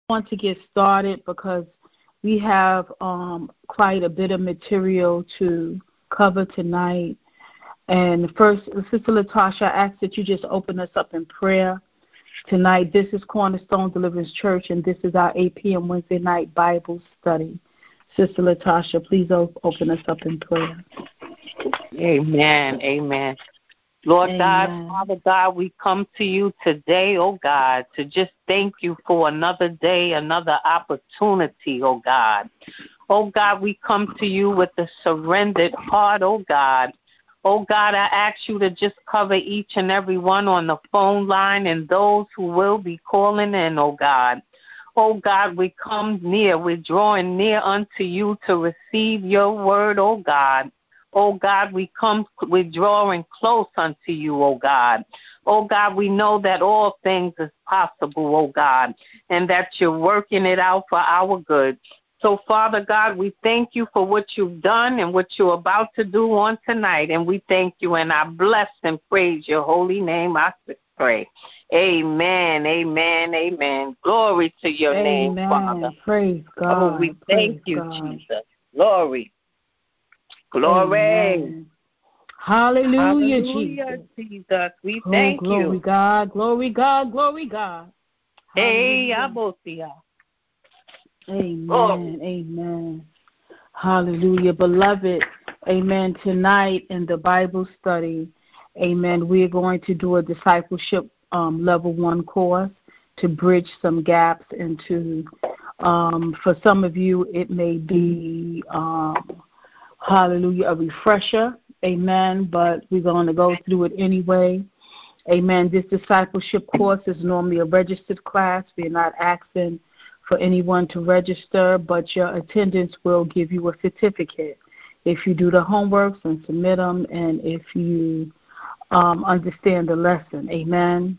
want to get started because we have quite a bit of material to cover tonight. And first, Sister Latasha, I ask that you just open us up in prayer tonight. This is Cornerstone Deliverance Church, and this is our 8 p.m. Wednesday night Bible study. Sister Latasha, please open us up in prayer. Amen. Amen. Lord God, Father God, we come to you today, oh God, to just thank you for another day, another opportunity, oh God. Oh God, we come to you with a surrendered heart, oh God. Oh God, I ask you to just cover each and every one on the phone line and those who will be calling in, oh God. Oh God, we come near, we're drawing near unto you to receive your word, oh God. Oh God, we're drawing close unto you, oh God. Oh God, we know that all things is possible, oh God, and that you're working it out for our good. So, Father God, we thank you for what you've done and what you're about to do on tonight, and we thank you, and I bless and praise your holy name, I pray. Amen, amen, amen. Glory to your name, Father. Praise God. Oh, we thank you, Jesus. Glory. Glory. Amen. Hallelujah, Jesus. We thank you. Glory God, glory God, glory God. Hey, Abosia. Amen, amen. Hallelujah. Beloved, amen. Tonight in the Bible study, amen, we're going to do a discipleship level 1 course to bridge some gaps into, for some of you, it may be, hallelujah, a refresher, amen, but we're going to go through it anyway. Amen. This discipleship course is normally a registered class. We're not asking for anyone to register, but your attendance will give you a certificate if you do the homeworks and submit them, and if you understand the lesson. Amen.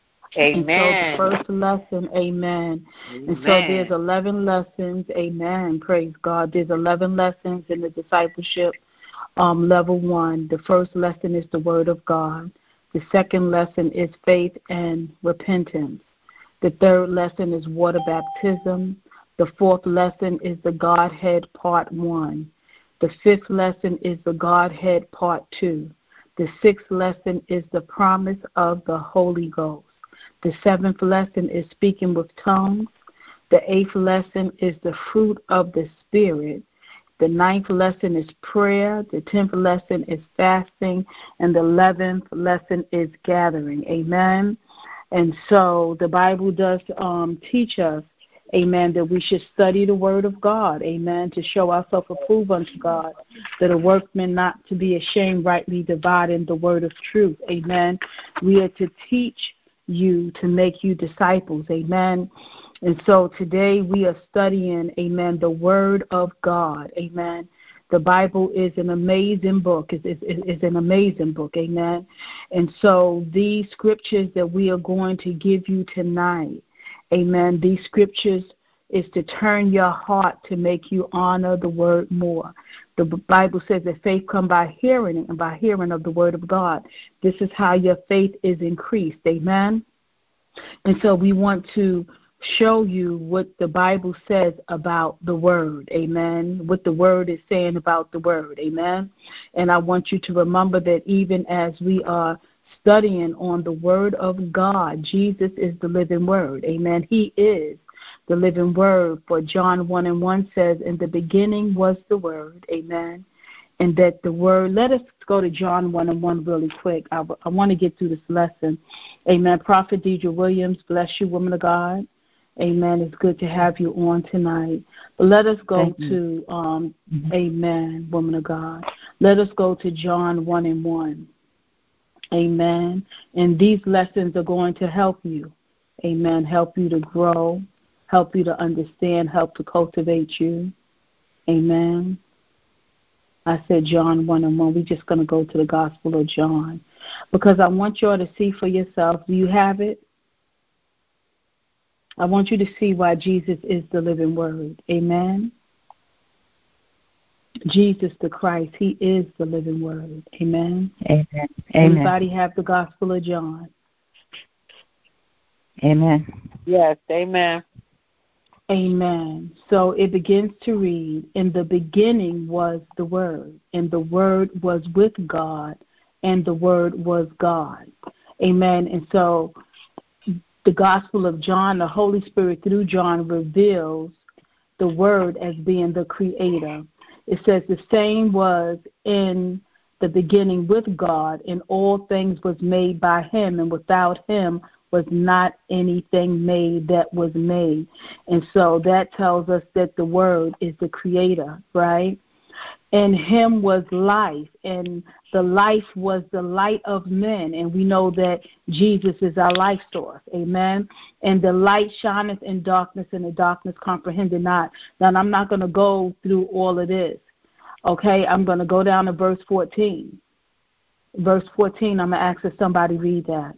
Amen. And so the first lesson, amen. And so there's 11 lessons, amen. Praise God. There's 11 lessons in the discipleship level 1. The first lesson is the Word of God. The second lesson is faith and repentance. The third lesson is water baptism. The fourth lesson is the Godhead Part 1. The fifth lesson is the Godhead Part 2. The sixth lesson is the promise of the Holy Ghost. The seventh lesson is speaking with tongues. The eighth lesson is the fruit of the Spirit. The ninth lesson is prayer. The 10th lesson is fasting. And the 11th lesson is gathering. Amen. And so the Bible does teach us, amen, that we should study the Word of God, amen, to show ourselves approved unto God, that a workman not to be ashamed, rightly dividing the word of truth, amen. We are to teach you to make you disciples, amen. And so today we are studying, amen, the Word of God, amen. The Bible is an amazing book. It's an amazing book, amen. And so these scriptures that we are going to give you tonight, amen, these scriptures is to turn your heart to make you honor the Word more. The Bible says that faith comes by hearing, and by hearing of the Word of God. This is how your faith is increased, amen. And so we want to show you what the Bible says about the Word, amen, what the Word is saying about the Word, amen. And I want you to remember that even as we are studying on the Word of God, Jesus is the living Word, amen. He is the living Word. For John 1:1 says, in the beginning was the Word, amen. And that the Word, let us go to John 1:1 really quick. I want to get through this lesson. Amen. Prophet Deidre Williams, bless you, woman of God. Amen. It's good to have you on tonight. But let us go to, amen, woman of God. Let us go to John 1:1. Amen. And these lessons are going to help you. Amen. Help you to grow, help you to understand, help to cultivate you. Amen. I said John 1:1. We're just going to go to the Gospel of John because I want you all to see for yourself. Do you have it? I want you to see why Jesus is the living Word. Amen. Jesus the Christ, He is the living Word. Amen. Amen. Anybody have the Gospel of John? Amen. Yes, amen. Amen. So it begins to read, in the beginning was the Word, and the Word was with God, and the Word was God. Amen. And so the Gospel of John, the Holy Spirit through John reveals the Word as being the Creator. It says the same was in the beginning with God, and all things was made by Him, and without Him was not anything made that was made. And so that tells us that the Word is the Creator, right? In Him was life, and the life was the light of men. And we know that Jesus is our life source. Amen. And the light shineth in darkness, and the darkness comprehended not. Now, I'm not going to go through all of this. Okay, I'm going to go down to verse 14. Verse 14, I'm going to ask if somebody read that.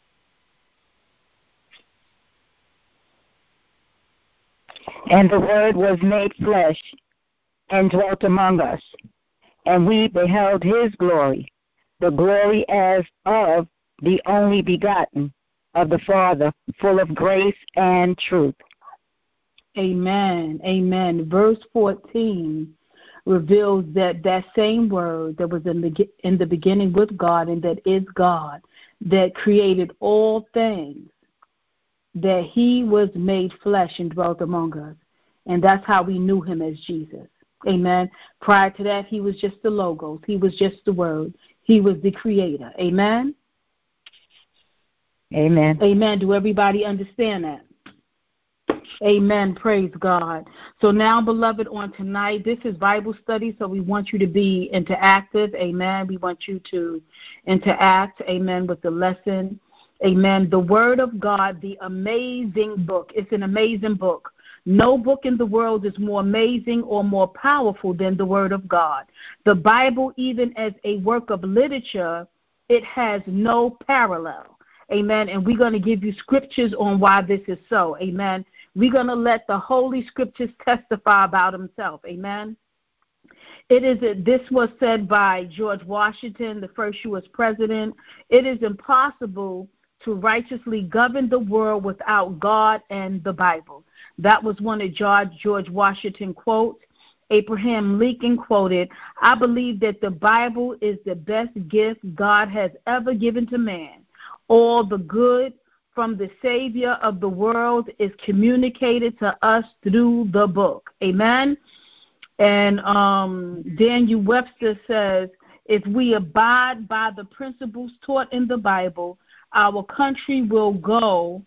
And the Word was made flesh and dwelt among us, and we beheld His glory, the glory as of the only begotten of the Father, full of grace and truth. Amen. Amen. Verse 14 reveals that that same Word that was in the beginning with God, and that is God, that created all things, that He was made flesh and dwelt among us. And that's how we knew Him as Jesus. Amen. Prior to that, He was just the Logos. He was just the Word. He was the Creator. Amen? Amen. Amen. Do everybody understand that? Amen. Praise God. So now, beloved, on tonight, this is Bible study, so we want you to be interactive. Amen. We want you to interact, amen, with the lesson. Amen. The Word of God, the amazing book. It's an amazing book. No book in the world is more amazing or more powerful than the Word of God. The Bible, even as a work of literature, it has no parallel. Amen. And we're going to give you scriptures on why this is so. Amen. We're going to let the Holy Scriptures testify about Himself. Amen. This was said by George Washington, the first U.S. president. It is impossible to righteously govern the world without God and the Bible. That was one of George Washington quotes. Abraham Lincoln quoted, I believe that the Bible is the best gift God has ever given to man. All the good from the Savior of the world is communicated to us through the book. Amen. And Daniel Webster says, if we abide by the principles taught in the Bible, our country will go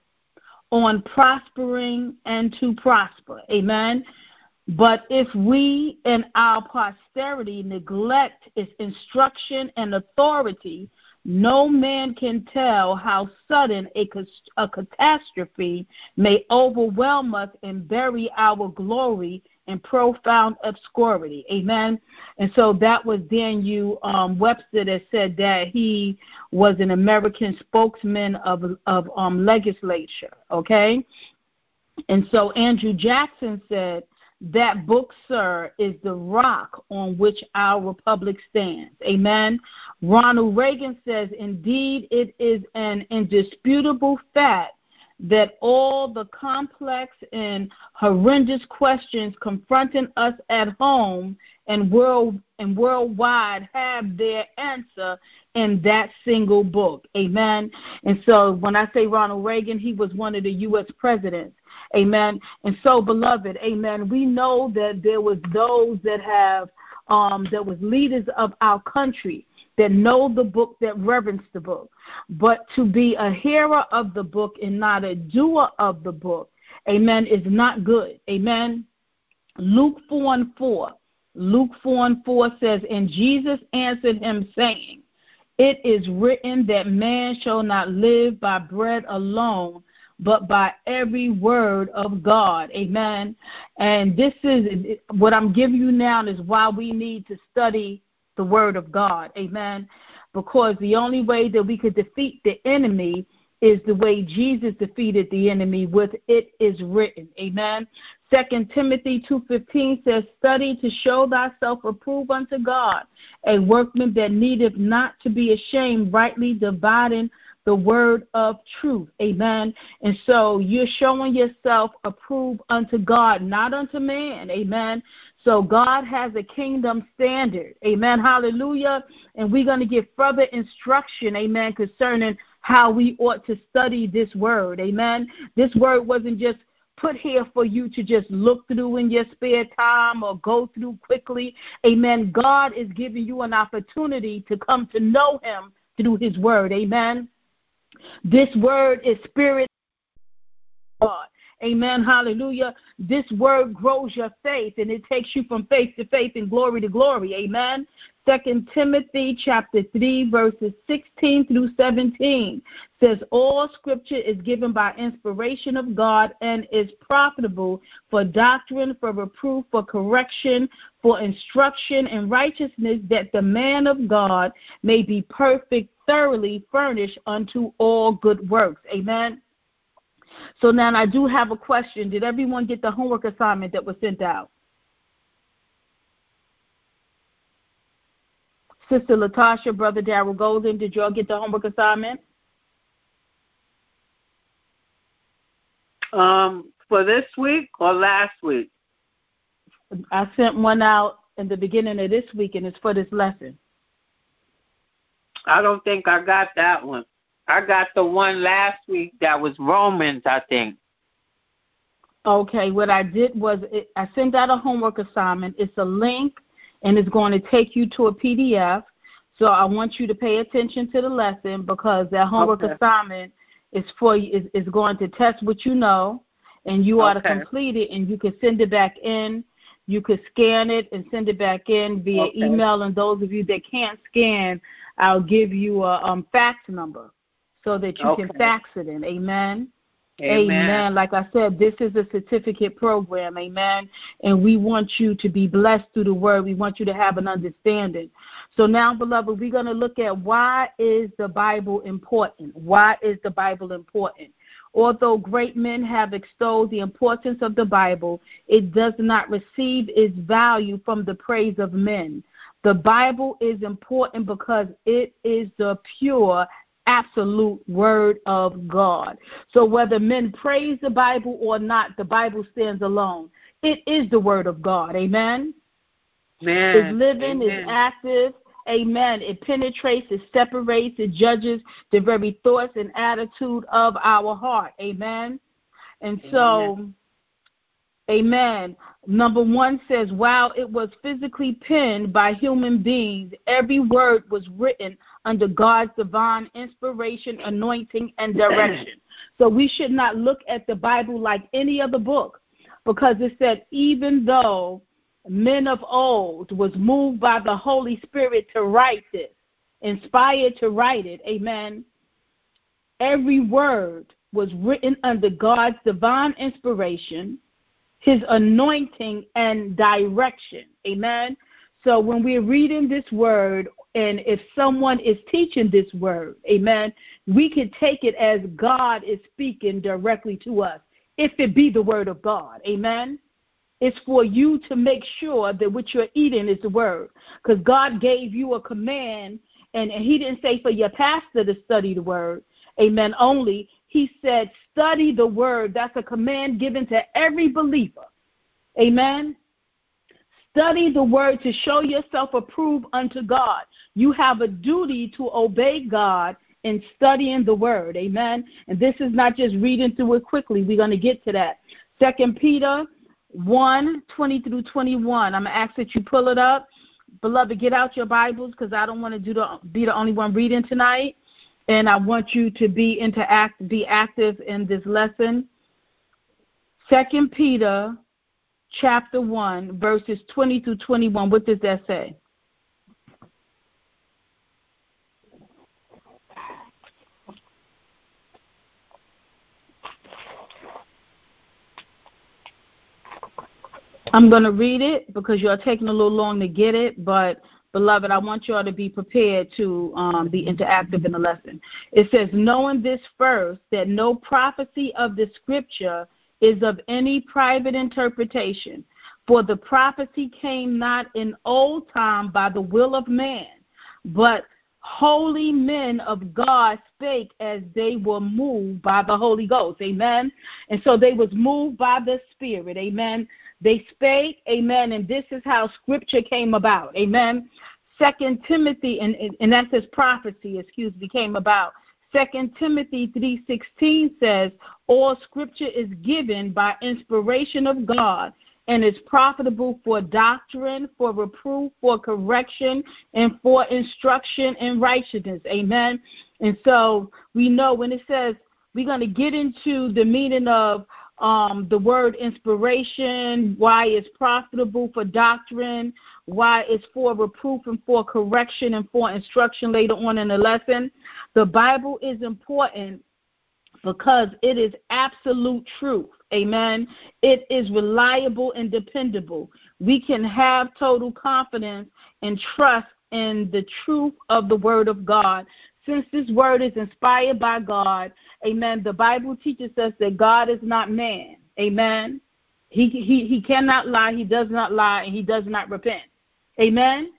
on prospering and to prosper. Amen. But if we and our posterity neglect its instruction and authority, no man can tell how sudden a catastrophe may overwhelm us and bury our glory in profound obscurity. Amen. And so that was Daniel Webster that said that he was an American spokesman of legislature. Okay. And so Andrew Jackson said, that book, sir, is the rock on which our republic stands. Amen. Ronald Reagan says, indeed, it is an indisputable fact that all the complex and horrendous questions confronting us at home and worldwide have their answer in that single book. Amen. And so when I say Ronald Reagan, he was one of the U.S. presidents. Amen. And so, beloved, amen, we know that there was those that have, that was leaders of our country that know the book, that reverence the book. But to be a hearer of the book and not a doer of the book, amen, is not good. Amen. Luke 4:4. Luke 4:4 says, and Jesus answered him, saying, it is written that man shall not live by bread alone, but by every word of God. Amen. And this is what I'm giving you now is why we need to study the word of God. Amen. Because the only way that we could defeat the enemy is the way Jesus defeated the enemy with it is written. Amen. 2 Timothy 2:15 says, study to show thyself approved unto God, a workman that needeth not to be ashamed, rightly dividing the the word of truth. Amen. And so you're showing yourself approved unto God, not unto man. Amen. So God has a kingdom standard. Amen. Hallelujah. And we're going to give further instruction, amen, concerning how we ought to study this word. Amen. This word wasn't just put here for you to just look through in your spare time or go through quickly. Amen. God is giving you an opportunity to come to know him through his word. Amen. This word is spirit God. Amen. Hallelujah. This word grows your faith, and it takes you from faith to faith and glory to glory. Amen. 2 Timothy chapter 3, verses 16 through 17 says, all scripture is given by inspiration of God and is profitable for doctrine, for reproof, for correction, for instruction in righteousness, that the man of God may be perfect, thoroughly furnished unto all good works. Amen. So now I do have a question. Did everyone get the homework assignment that was sent out? Sister Latasha, Brother Darrell Golden, did y'all get the homework assignment? For this week or last week? I sent one out in the beginning of this week, and it's for this lesson. I don't think I got that one. I got the one last week that was Romans, I think. Okay, what I did was I sent out a homework assignment. It's a link, and it's going to take you to a PDF. So I want you to pay attention to the lesson, because that homework assignment is for you, is going to test what you know, and you ought to complete it, and you can send it back in. You could scan it and send it back in via email, and those of you that can't scan, I'll give you a fax number so that you can fax it in. Amen. Amen. Like I said, this is a certificate program. Amen. And we want you to be blessed through the word. We want you to have an understanding. So now, beloved, we're going to look at why is the Bible important? Why is the Bible important? Although great men have extolled the importance of the Bible, it does not receive its value from the praise of men. The Bible is important because it is the pure, absolute word of God. So whether men praise the Bible or not, the Bible stands alone. It is the word of God. Amen. It's living, it's active. Amen. It penetrates, it separates, it judges the very thoughts and attitude of our heart. Amen. And so, amen. Number 1 says, while it was physically penned by human beings, every word was written under God's divine inspiration, anointing, and direction. So we should not look at the Bible like any other book, because it said, even though men of old was moved by the Holy Spirit to write this, inspired to write it, amen, every word was written under God's divine inspiration, his anointing, and direction. Amen. So when we're reading this word, and if someone is teaching this word, amen, we can take it as God is speaking directly to us, if it be the word of God. Amen. It's for you to make sure that what you're eating is the word, because God gave you a command, and he didn't say for your pastor to study the word. Amen. Only he said, study the word. That's a command given to every believer. Amen. Study the word to show yourself approved unto God. You have a duty to obey God in studying the word. Amen. And this is not just reading through it quickly. We're going to get to that. 2 Peter 1:20 through 21. I'm going to ask that you pull it up. Beloved, get out your Bibles, because I don't want to be the only one reading tonight. And I want you to be active in this lesson. 2 Peter chapter 1, verses 20 through 21. What does that say? I'm going to read it because you're taking a little long to get it, but beloved, I want you all to be prepared to be interactive in the lesson. It says, knowing this first, that no prophecy of the scripture is of any private interpretation. For the prophecy came not in old time by the will of man, but holy men of God spake as they were moved by the Holy Ghost. Amen. And so they was moved by the Spirit. Amen. They spake. Amen. And this is how Scripture came about. Amen. 2 Timothy, and that's his prophecy, came about. 2 Timothy 3:16 says, all Scripture is given by inspiration of God and is profitable for doctrine, for reproof, for correction, and for instruction in righteousness. Amen. And so we know when it says, we're going to get into the meaning of the word inspiration, why it's profitable for doctrine, why it's for reproof and for correction and for instruction later on in the lesson. The Bible is important because it is absolute truth. Amen. It is reliable and dependable. We can have total confidence and trust in the truth of the Word of God. Since this Word is inspired by God, amen, the Bible teaches us that God is not man. Amen. He cannot lie. He does not lie, and he does not repent. Amen.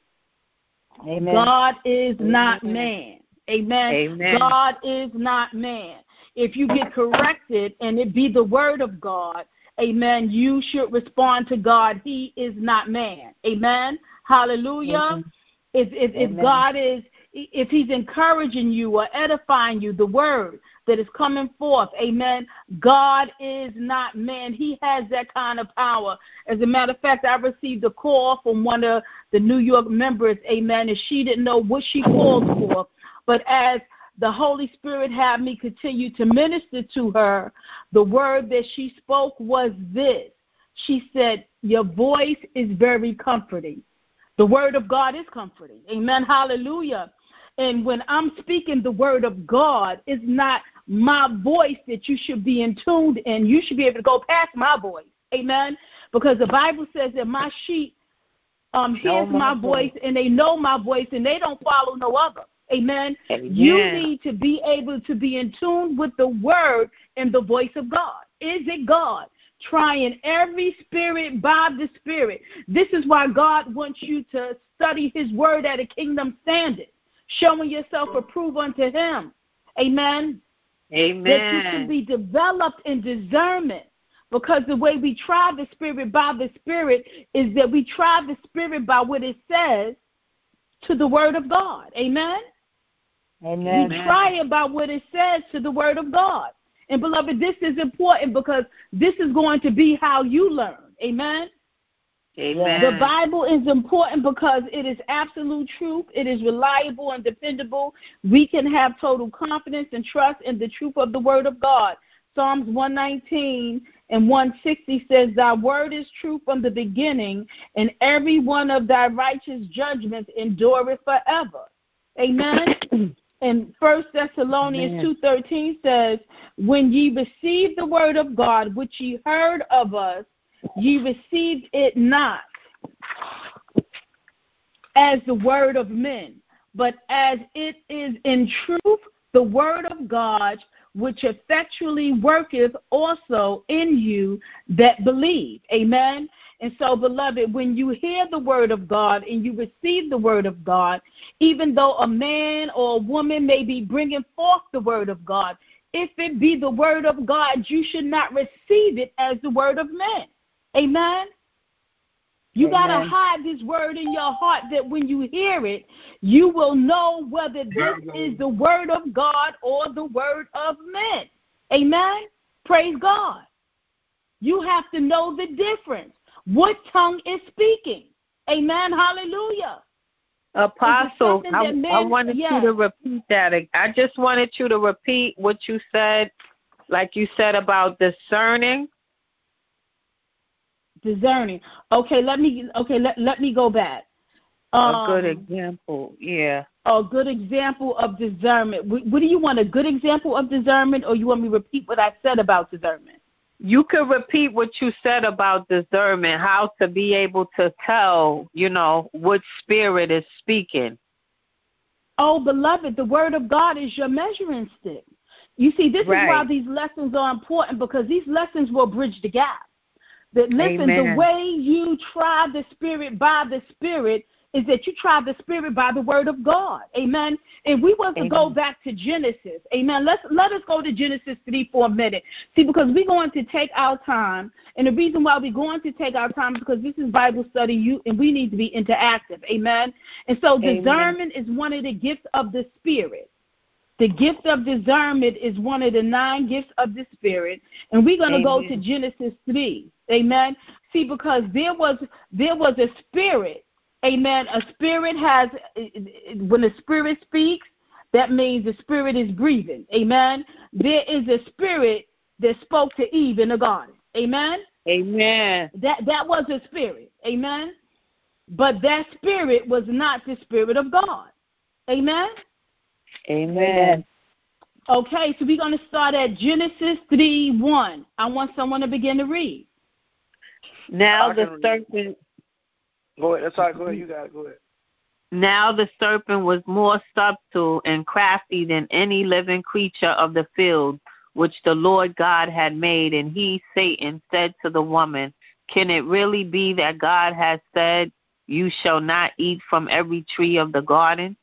Amen. God is not man. Amen. Amen. God is not man. If you get corrected and it be the word of God, amen, you should respond to God. He is not man. Amen. Hallelujah. Amen. If God is, if he's encouraging you or edifying you, the word that is coming forth, amen, God is not man. He has that kind of power. As a matter of fact, I received a call from one of the New York members, amen, and she didn't know what she called for. But as the Holy Spirit had me continue to minister to her, the word that she spoke was this. She said, your voice is very comforting. The word of God is comforting. Amen. Hallelujah. And when I'm speaking the word of God, it's not my voice that you should be in tuned in. You should be able to go past my voice. Amen. Because the Bible says that my sheep hears my voice, and they know my voice, and they don't follow no other. Amen. Amen. You need to be able to be in tune with the word and the voice of God. Is it God? Trying every spirit by the Spirit. This is why God wants you to study his word at a kingdom standard, showing yourself approved unto him. Amen. Amen. That you can be developed in discernment. Because the way we try the Spirit by the Spirit is that we try the Spirit by what it says to the word of God. Amen. Amen. We try it by what it says to the word of God. And, beloved, this is important because this is going to be how you learn. Amen? Amen. The Bible is important because it is absolute truth. It is reliable and dependable. We can have total confidence and trust in the truth of the word of God. Psalms 119 and 160 says, thy word is true from the beginning, and every one of thy righteous judgments endureth forever. Amen? And 1 Thessalonians 2:13 says, when ye received the word of God, which ye heard of us, ye received it not as the word of men, but as it is in truth the word of God, which effectually worketh also in you that believe. Amen. And so, beloved, when you hear the word of God and you receive the word of God, even though a man or a woman may be bringing forth the word of God, if it be the word of God, you should not receive it as the word of men. Amen. You got to hide this word in your heart that when you hear it, you will know whether this is the word of God or the word of men. Amen. Praise God. You have to know the difference. What tongue is speaking? Amen. Hallelujah. Apostle, I wanted you to repeat that. I just wanted you to repeat what you said, like you said about discerning. Discerning. Okay, let me go back. A good example, yeah. A good example of discernment. What do you want, a good example of discernment, or you want me to repeat what I said about discernment? You could repeat what you said about discernment, how to be able to tell, what spirit is speaking. Oh, beloved, the word of God is your measuring stick. You see, this is why these lessons are important, because these lessons will bridge the gap. That listen, the way you try the spirit by the Spirit is that you try the Spirit by the word of God. Amen. And we want to go back to Genesis. Amen. Let us go to Genesis 3 for a minute. See, because we're going to take our time, and the reason why we're going to take our time is because this is Bible study, and we need to be interactive. Amen. And so discernment is one of the gifts of the Spirit. The gift of discernment is one of the 9 gifts of the Spirit. And we're going to go to Genesis 3. Amen. See, because there was a spirit. Amen. A spirit has, when the Spirit speaks, that means the Spirit is breathing. Amen. There is a spirit that spoke to Eve in the garden. Amen. Amen. That was a spirit. Amen. But that spirit was not the Spirit of God. Amen. Amen. Okay, so we're going to start at Genesis 3:1. I want someone to begin to read. Now the serpent. Go ahead. That's all right. Go ahead. You got it. Go ahead. Now the serpent was more subtle and crafty than any living creature of the field which the Lord God had made. And he, Satan, said to the woman, "Can it really be that God has said, 'You shall not eat from every tree of the garden'?"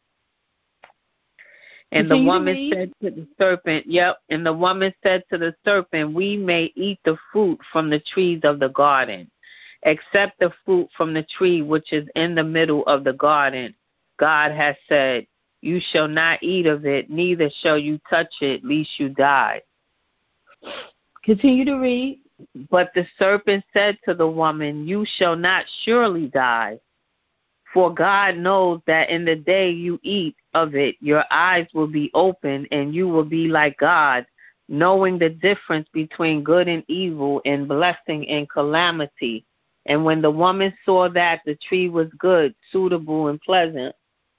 And the woman said to the serpent, and the woman said to the serpent, "We may eat the fruit from the trees of the garden, except the fruit from the tree which is in the middle of the garden. God has said, 'You shall not eat of it, neither shall you touch it, lest you die.'" Continue to read. But the serpent said to the woman, "You shall not surely die. For God knows that in the day you eat of it, your eyes will be open, and you will be like God, knowing the difference between good and evil, and blessing and calamity." And when the woman saw that the tree was good, suitable and pleasant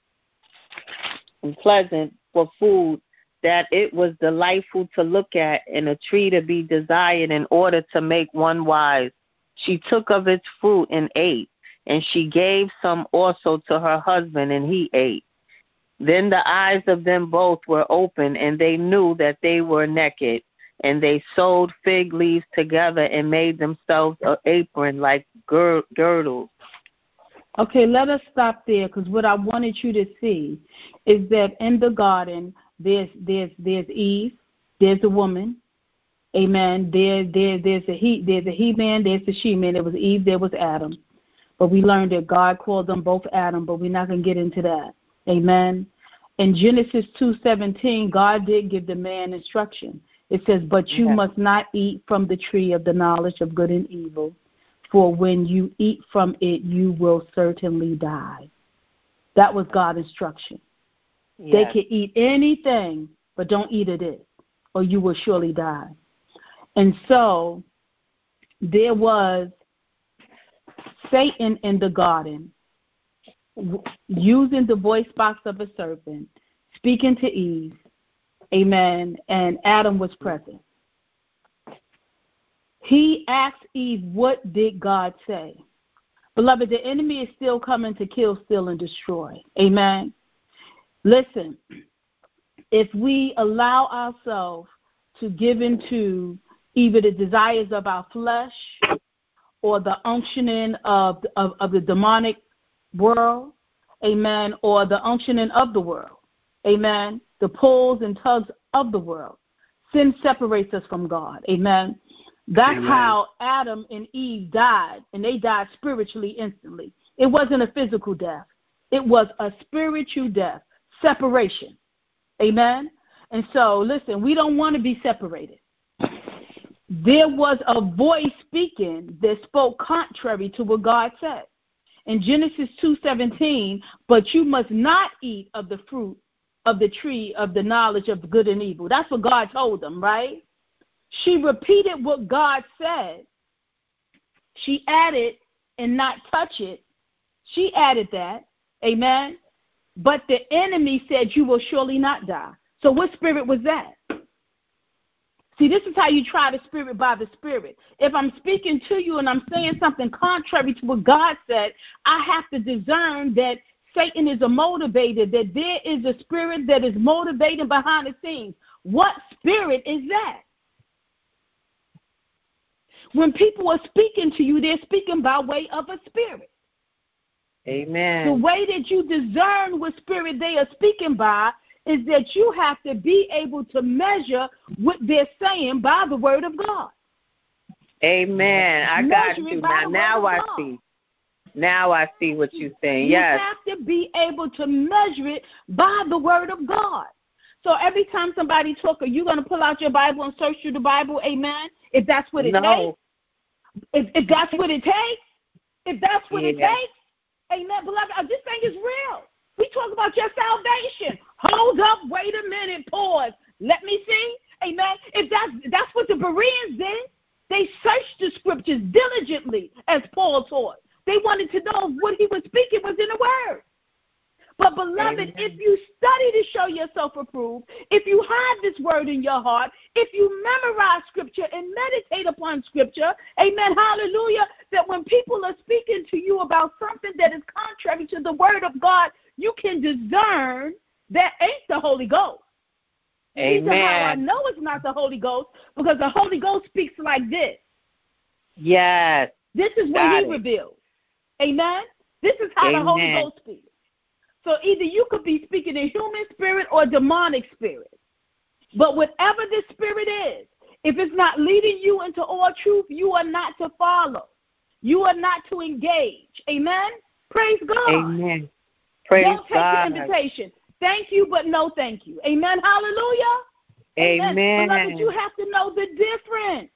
for food, that it was delightful to look at, and a tree to be desired in order to make one wise, she took of its fruit and ate. And she gave some also to her husband, and he ate. Then the eyes of them both were open, and they knew that they were naked. And they sewed fig leaves together and made themselves an apron like girdles. Okay, let us stop there, because what I wanted you to see is that in the garden, there's Eve, there's a woman, amen. There's a he-man, there's a she-man. There was Eve, there was Adam. But we learned that God called them both Adam, but we're not going to get into that. Amen. In Genesis 2:17, God did give the man instruction. It says, "But you must not eat from the tree of the knowledge of good and evil, for when you eat from it, you will certainly die." That was God's instruction. Yes. They can eat anything, but don't eat of it, or you will surely die. And so there was Satan in the garden, using the voice box of a serpent, speaking to Eve, amen, and Adam was present. He asked Eve, "What did God say?" Beloved, the enemy is still coming to kill, steal, and destroy. Amen. Listen, if we allow ourselves to give into either the desires of our flesh or the unctioning of the demonic world, amen, or the unctioning of the world, amen, the pulls and tugs of the world, sin separates us from God, amen. That's how Adam and Eve died, and they died spiritually instantly. It wasn't a physical death. It was a spiritual death, separation, amen. And so, listen, we don't want to be separated. There was a voice speaking that spoke contrary to what God said. In Genesis 2:17, "But you must not eat of the fruit of the tree of the knowledge of good and evil." That's what God told them, right? She repeated what God said. She added, "and not touch it." She added that, amen. But the enemy said, "You will surely not die." So what spirit was that? See, this is how you try the Spirit by the Spirit. If I'm speaking to you and I'm saying something contrary to what God said, I have to discern that Satan is a motivator, that there is a spirit that is motivating behind the scenes. What spirit is that? When people are speaking to you, they're speaking by way of a spirit. Amen. The way that you discern what spirit they are speaking by is that you have to be able to measure what they're saying by the word of God. Amen. I got you. Now I see. Now I see what you're saying. Yes. You have to be able to measure it by the word of God. So every time somebody talks, are you going to pull out your Bible and search through the Bible? Amen. If that's what it takes. If that's what it takes. If that's what it takes. Amen. Beloved, this thing is real. We talk about your salvation. Hold up. Wait a minute. Pause. Let me see. Amen. If that's what the Bereans did. They searched the scriptures diligently, as Paul taught. They wanted to know if what he was speaking was in the word. But, beloved, if you study to show yourself approved, if you hide this word in your heart, if you memorize scripture and meditate upon scripture, amen, hallelujah, that when people are speaking to you about something that is contrary to the word of God, you can discern that ain't the Holy Ghost. Amen. The reason how I know it's not the Holy Ghost, because the Holy Ghost speaks like this. Yes. This is what he reveals. Amen? This is how the Holy Ghost speaks. So either you could be speaking in human spirit or demonic spirit. But whatever this spirit is, if it's not leading you into all truth, you are not to follow. You are not to engage. Amen? Praise God. Amen. Praise Don't take God. the invitation. Thank you, but no thank you. Amen? Hallelujah? Amen. Beloved, you have to know the difference.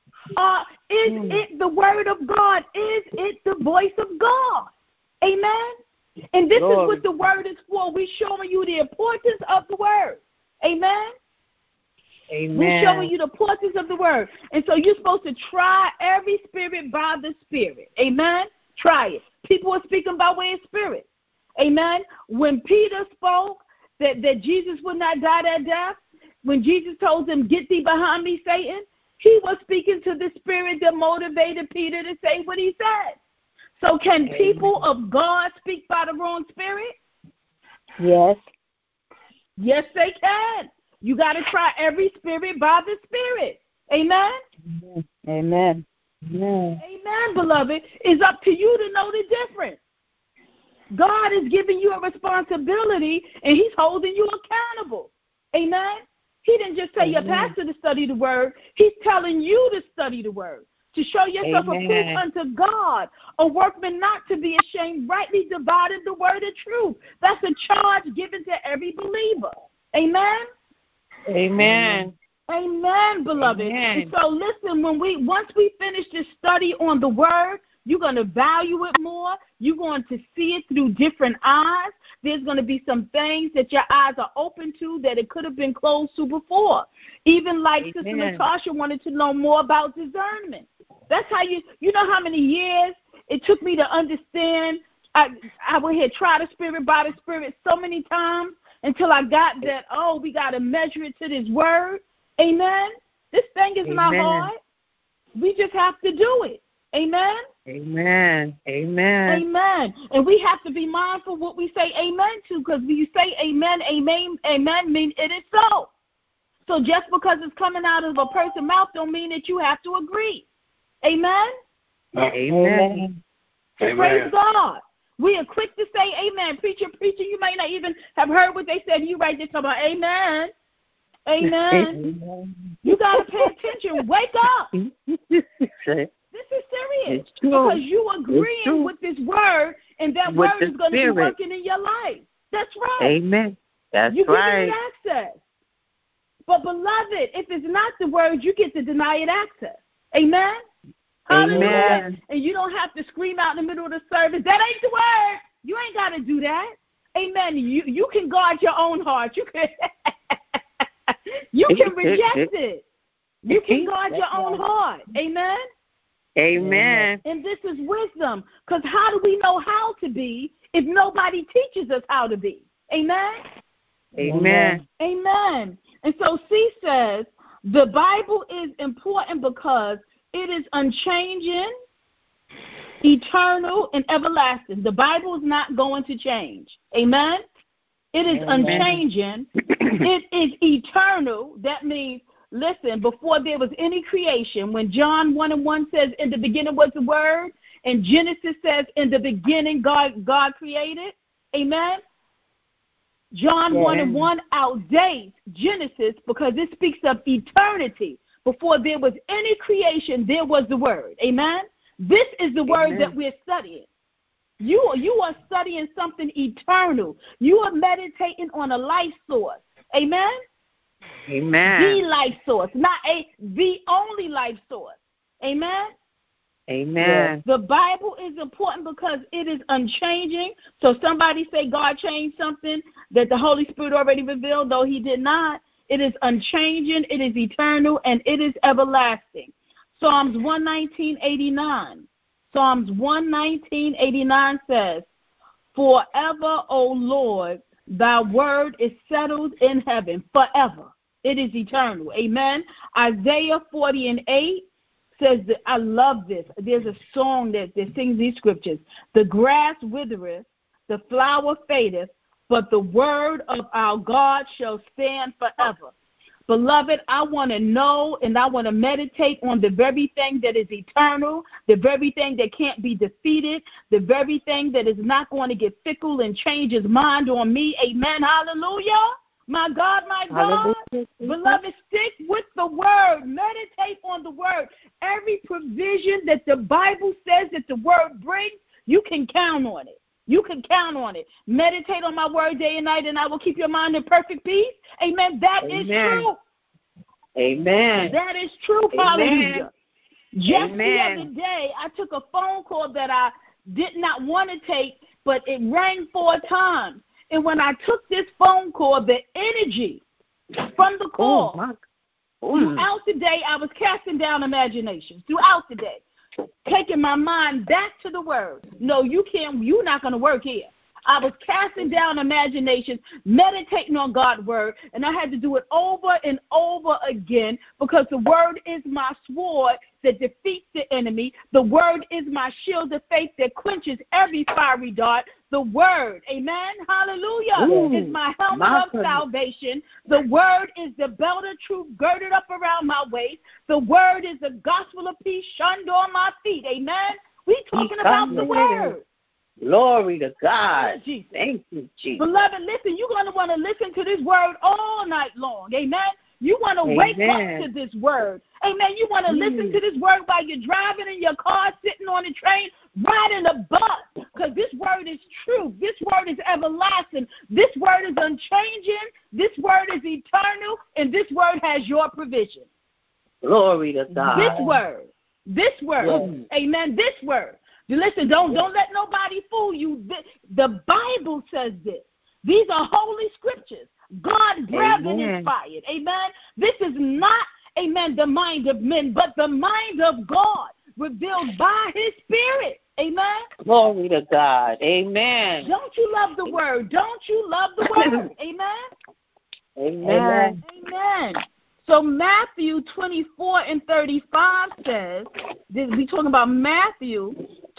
Is it the word of God? Is it the voice of God? Amen? And this is what the word is for. We're showing you the importance of the word. Amen? Amen. We're showing you the importance of the word. And so you're supposed to try every spirit by the spirit. Amen? Try it. People are speaking by way of spirit. Amen? When Peter spoke that Jesus would not die that death, when Jesus told him, get thee behind me, Satan, he was speaking to the spirit that motivated Peter to say what he said. So can people of God speak by the wrong spirit? Yes. Yes, they can. You got to try every spirit by the spirit. Amen? Amen. Amen, beloved. It's up to you to know the difference. God is giving you a responsibility, and he's holding you accountable. Amen? He didn't just tell your pastor to study the word. He's telling you to study the word, to show yourself approved unto God, a workman not to be ashamed, rightly dividing the word of truth. That's a charge given to every believer. Amen? Amen. Amen, beloved. Amen. And so listen, once we finish this study on the word, you're going to value it more. You're going to see it through different eyes. There's going to be some things that your eyes are open to that it could have been closed to before. Even like Sister Natasha wanted to know more about discernment. That's how you know how many years it took me to understand. I went here, try the spirit by the spirit so many times until I got that, we got to measure it to this word. Amen? This thing is not hard. We just have to do it. Amen? Amen. Amen. Amen. And we have to be mindful what we say amen to, because when you say amen, mean it is so. So just because it's coming out of a person's mouth don't mean that you have to agree. Amen? Amen. Praise God. We are quick to say amen. Preacher, you may not even have heard what they said. You right there talking about amen. Amen. You got to pay attention. Wake up. This is serious because you agreeing with this word, and that word is going to be working in your life. That's right. Amen. That's you right. You get it access. But, beloved, if it's not the word, you get to deny it access. Amen? Hallelujah. Amen. And you don't have to scream out in the middle of the service, that ain't the word. You ain't got to do that. Amen. You can guard your own heart. You can reject it. You can guard your own heart. Amen? Amen. And this is wisdom, because how do we know how to be if nobody teaches us how to be? Amen? Amen. Amen. And so C says the Bible is important because it is unchanging, eternal, and everlasting. The Bible is not going to change. Amen? It is unchanging. It is eternal. That means, listen, before there was any creation, when John 1:1 says, in the beginning was the Word, And Genesis says, in the beginning, God created. Amen. John 1:1 outdates Genesis because it speaks of eternity. Before there was any creation, there was the Word. Amen. This is the Word that we're studying. You are studying something eternal. You are meditating on a life source. Amen. Amen. The life source, not the only life source. Amen. Amen. The Bible is important because it is unchanging. So somebody say God changed something that the Holy Spirit already revealed, though he did not. It is unchanging, it is eternal, and it is everlasting. Psalms 119:89. Psalms 119:89 says, forever, O Lord, thy word is settled in heaven forever. It is eternal. Amen. Isaiah 40:8 says that, I love this. There's a song that sings these scriptures. The grass withereth, the flower fadeth, but the word of our God shall stand forever. Beloved, I want to know and I want to meditate on the very thing that is eternal, the very thing that can't be defeated, the very thing that is not going to get fickle and change his mind on me. Amen. Hallelujah. My God, my God. Hallelujah. Beloved, stick with the word. Meditate on the word. Every provision that the Bible says that the word brings, you can count on it. You can count on it. Meditate on my word day and night, and I will keep your mind in perfect peace. Amen. That is true. Amen. That is true. Hallelujah. Just the other day, I took a phone call that I did not want to take, but it rang 4 times. And when I took this phone call, the energy from the call, throughout the day, I was casting down imaginations. Throughout the day. Taking my mind back to the word. No, you're not going to work here. I was casting down imaginations, meditating on God's word, and I had to do it over and over again because the word is my sword that defeats the enemy. The word is my shield of faith that quenches every fiery dart. The word, amen, hallelujah, is my helmet of salvation. The word is the belt of truth girded up around my waist. The word is the gospel of peace shunned on my feet, amen. We talking about the word. Glory to God. Thank you, Jesus. Beloved, listen, you're going to want to listen to this word all night long, amen. You want to wake up to this word. Amen. You want to listen to this word while you're driving in your car, sitting on the train, riding a bus, because this word is true. This word is everlasting. This word is unchanging. This word is eternal, and this word has your provision. Glory to God. This word, amen, this word. Listen, don't let nobody fool you. The Bible says this. These are holy scriptures. God breathed and inspired. Amen. This is not, amen, the mind of men, but the mind of God revealed by his Spirit. Amen. Glory to God. Amen. Don't you love the word? Don't you love the word? Amen. Amen. Amen. So Matthew 24:35 says, we're talking about Matthew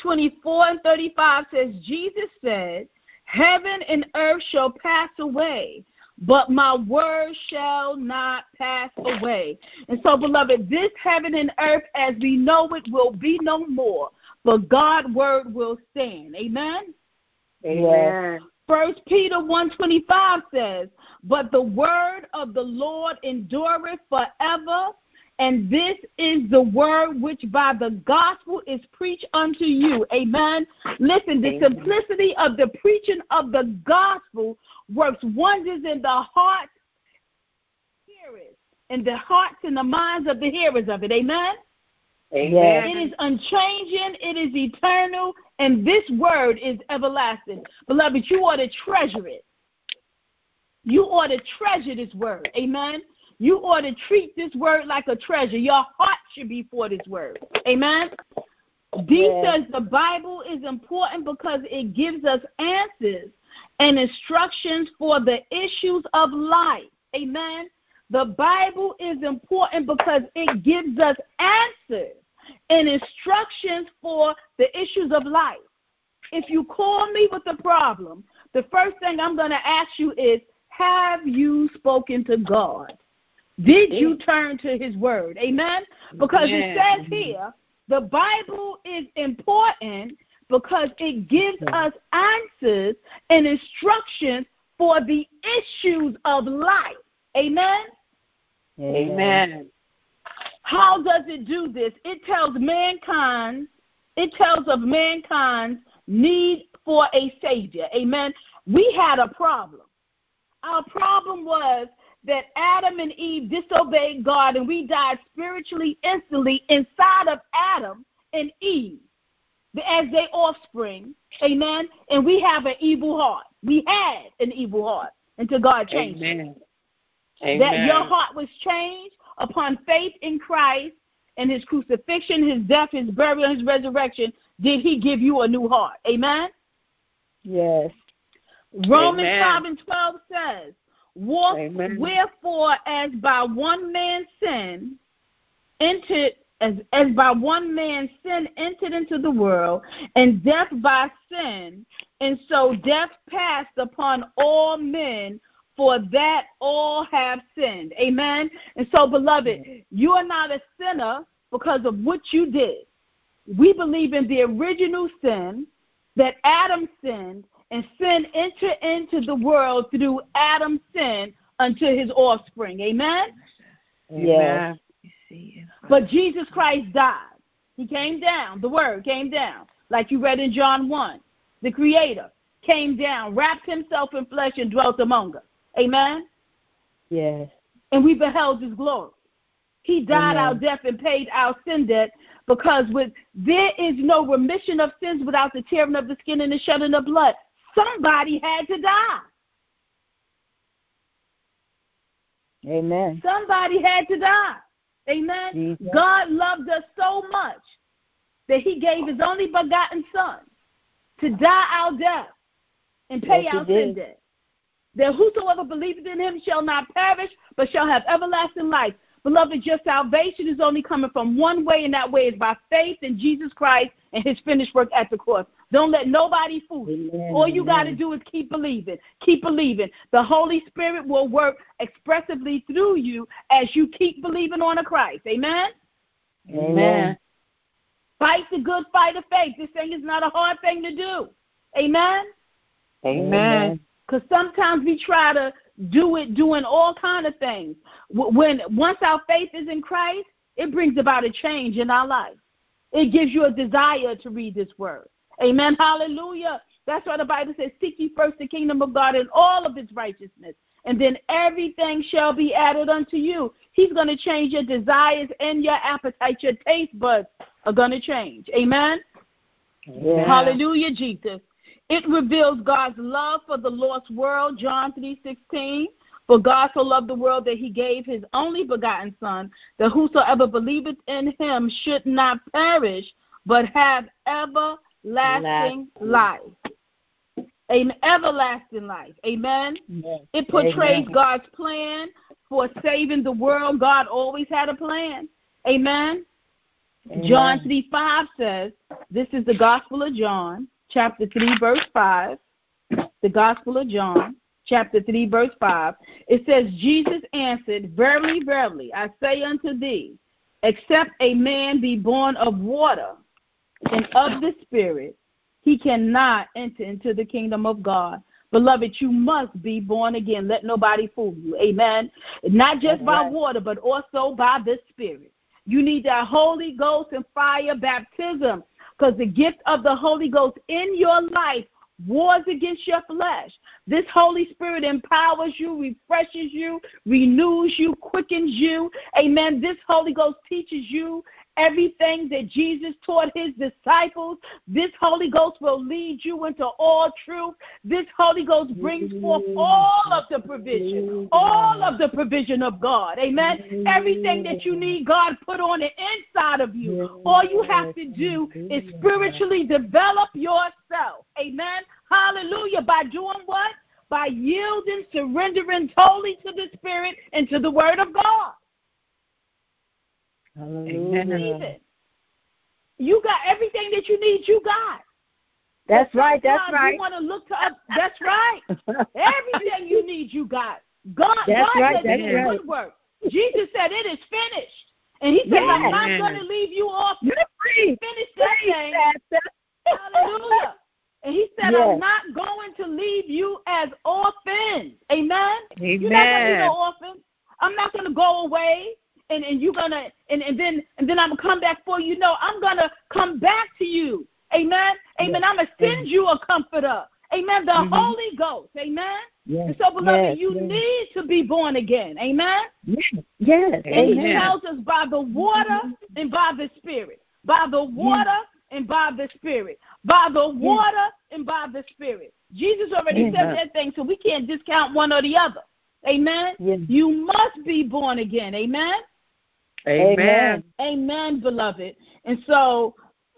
24:35 says, Jesus said, heaven and earth shall pass away, but my word shall not pass away. And so, beloved, this heaven and earth as we know it will be no more, but God's word will stand. Amen? Amen. 1 Peter 1:25 says, but the word of the Lord endureth forever, and this is the word which by the gospel is preached unto you. Amen. Listen, the simplicity of the preaching of the gospel works wonders in the hearts and the minds of the hearers of it. Amen. Amen. It is unchanging, it is eternal, and this word is everlasting. Beloved, you ought to treasure it. You ought to treasure this word. Amen. You ought to treat this word like a treasure. Your heart should be for this word. Amen. D says the Bible is important because it gives us answers and instructions for the issues of life. Amen. The Bible is important because it gives us answers and instructions for the issues of life. If you call me with a problem, the first thing I'm going to ask you is, have you spoken to God? Did you turn to his word? Amen? Because it says here, The Bible is important because it gives us answers and instructions for the issues of life. Amen? Amen. How does it do this? It tells of mankind's need for a Savior. Amen? We had a problem. Our problem was that Adam and Eve disobeyed God, and we died spiritually instantly inside of Adam and Eve as their offspring. Amen? And we have an evil heart. We had an evil heart until God changed it. Amen. That your heart was changed upon faith in Christ and his crucifixion, his death, his burial, his resurrection. Did he give you a new heart? Amen? Yes. Romans 5:12 says, wherefore as by one man sin entered, as by one man sin entered into the world, and death by sin, and so death passed upon all men, for that all have sinned. Amen? And so, beloved, you are not a sinner because of what you did. We believe in the original sin, that Adam sinned, and sin entered into the world through Adam's sin unto his offspring. Amen? Yes. But Jesus Christ died. He came down. The Word came down. Like you read in John 1. The Creator came down, wrapped himself in flesh, and dwelt among us. Amen? Yes. And we beheld his glory. He died our death and paid our sin debt, because there is no remission of sins without the tearing of the skin and the shedding of blood. Somebody had to die. Amen. Somebody had to die. Amen. Jesus. God loved us so much that he gave his only begotten Son to die our death and pay our sin debt. That whosoever believeth in him shall not perish, but shall have everlasting life. Beloved, your salvation is only coming from one way, and that way is by faith in Jesus Christ and his finished work at the cross. Don't let nobody fool you. All you got to do is keep believing. Keep believing. The Holy Spirit will work expressively through you as you keep believing on a Christ. Amen? Amen. Fight the good fight of faith. This thing is not a hard thing to do. Amen? Amen. Because sometimes we try to do it doing all kind of things. Once our faith is in Christ, it brings about a change in our life. It gives you a desire to read this word. Amen. Hallelujah. That's why the Bible says, seek ye first the kingdom of God and all of its righteousness, and then everything shall be added unto you. He's going to change your desires and your appetite. Your taste buds are going to change. Amen. Yeah. Hallelujah, Jesus. It reveals God's love for the lost world, John 3:16. For God so loved the world that he gave his only begotten Son, that whosoever believeth in him should not perish, but have everlasting life. Amen. Everlasting life. Amen. Yes. It portrays God's plan for saving the world. God always had a plan. Amen. John 3:5 says, this is the Gospel of John, chapter 3, verse 5. The Gospel of John, chapter 3, verse 5. It says, Jesus answered, verily, verily, I say unto thee, except a man be born of water and of the Spirit, he cannot enter into the kingdom of God. Beloved, you must be born again. Let nobody fool you. Amen. Not just by water, but also by the Spirit. You need that Holy Ghost and fire baptism, because the gift of the Holy Ghost in your life wars against your flesh. This Holy Spirit empowers you, refreshes you, renews you, quickens you. Amen. This Holy Ghost teaches you everything that Jesus taught his disciples. This Holy Ghost will lead you into all truth. This Holy Ghost brings forth all of the provision of God. Amen. Everything that you need, God put on the inside of you. All you have to do is spiritually develop yourself. Amen. Hallelujah. By doing what? By yielding, surrendering totally to the Spirit and to the Word of God. Hallelujah. You got everything that you need. You got. That's right. That's right. You want to look to us. That's right. Everything you need, you got. God, that's God right. said That's it is good work. Jesus said it is finished. And he said, I'm not going to leave you off. Finish that thing. Hallelujah. And he said, I'm not going to leave you as orphans. Amen? You're not going to be no orphans. I'm not going to go away. And you're gonna and then I'm gonna come back for you. No, I'm gonna come back to you. Amen. Amen. I'm gonna send you a comforter. Amen. The Holy Ghost. Amen. Yes. And so, beloved, you need to be born again. Amen. Yes. And he tells us by the water and by the Spirit. By the water and by the Spirit. By the water and by the Spirit. Jesus already said that thing, so we can't discount one or the other. Amen. You must be born again. Amen. Amen. Amen, beloved. And so,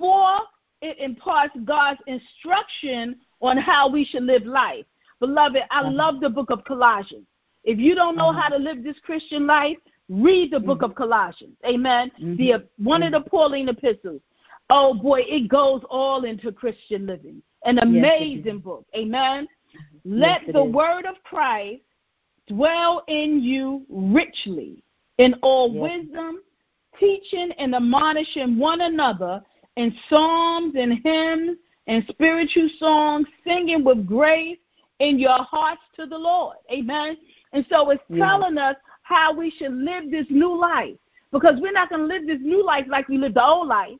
it imparts God's instruction on how we should live life. Beloved, I love the book of Colossians. If you don't know how to live this Christian life, read the book of Colossians. Amen. One of the Pauline epistles. Oh, boy, it goes all into Christian living. An amazing book. Amen. Let the word of Christ dwell in you richly in all wisdom, teaching and admonishing one another in psalms and hymns and spiritual songs, singing with grace in your hearts to the Lord. Amen. And so it's telling us how we should live this new life, because we're not going to live this new life like we lived the old life.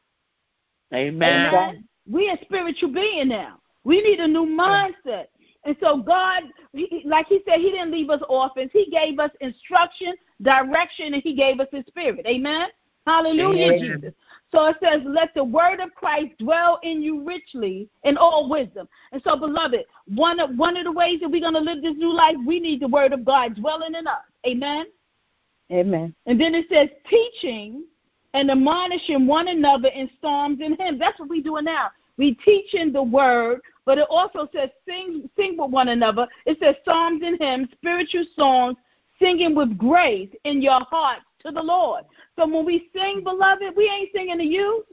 Amen. Amen. We're a spiritual being now. We need a new mindset. And so God, like he said, he didn't leave us orphans. He gave us instruction, direction, and he gave us his Spirit. Amen? Hallelujah, Jesus. So it says, let the word of Christ dwell in you richly in all wisdom. And so, beloved, one of the ways that we're going to live this new life, we need the word of God dwelling in us. Amen? Amen. And then it says, teaching and admonishing one another in psalms and hymns. That's what we're doing now. We teaching the word, but it also says sing with one another. It says psalms and hymns, spiritual songs, singing with grace in your hearts to the Lord. So when we sing, beloved, we ain't singing to you.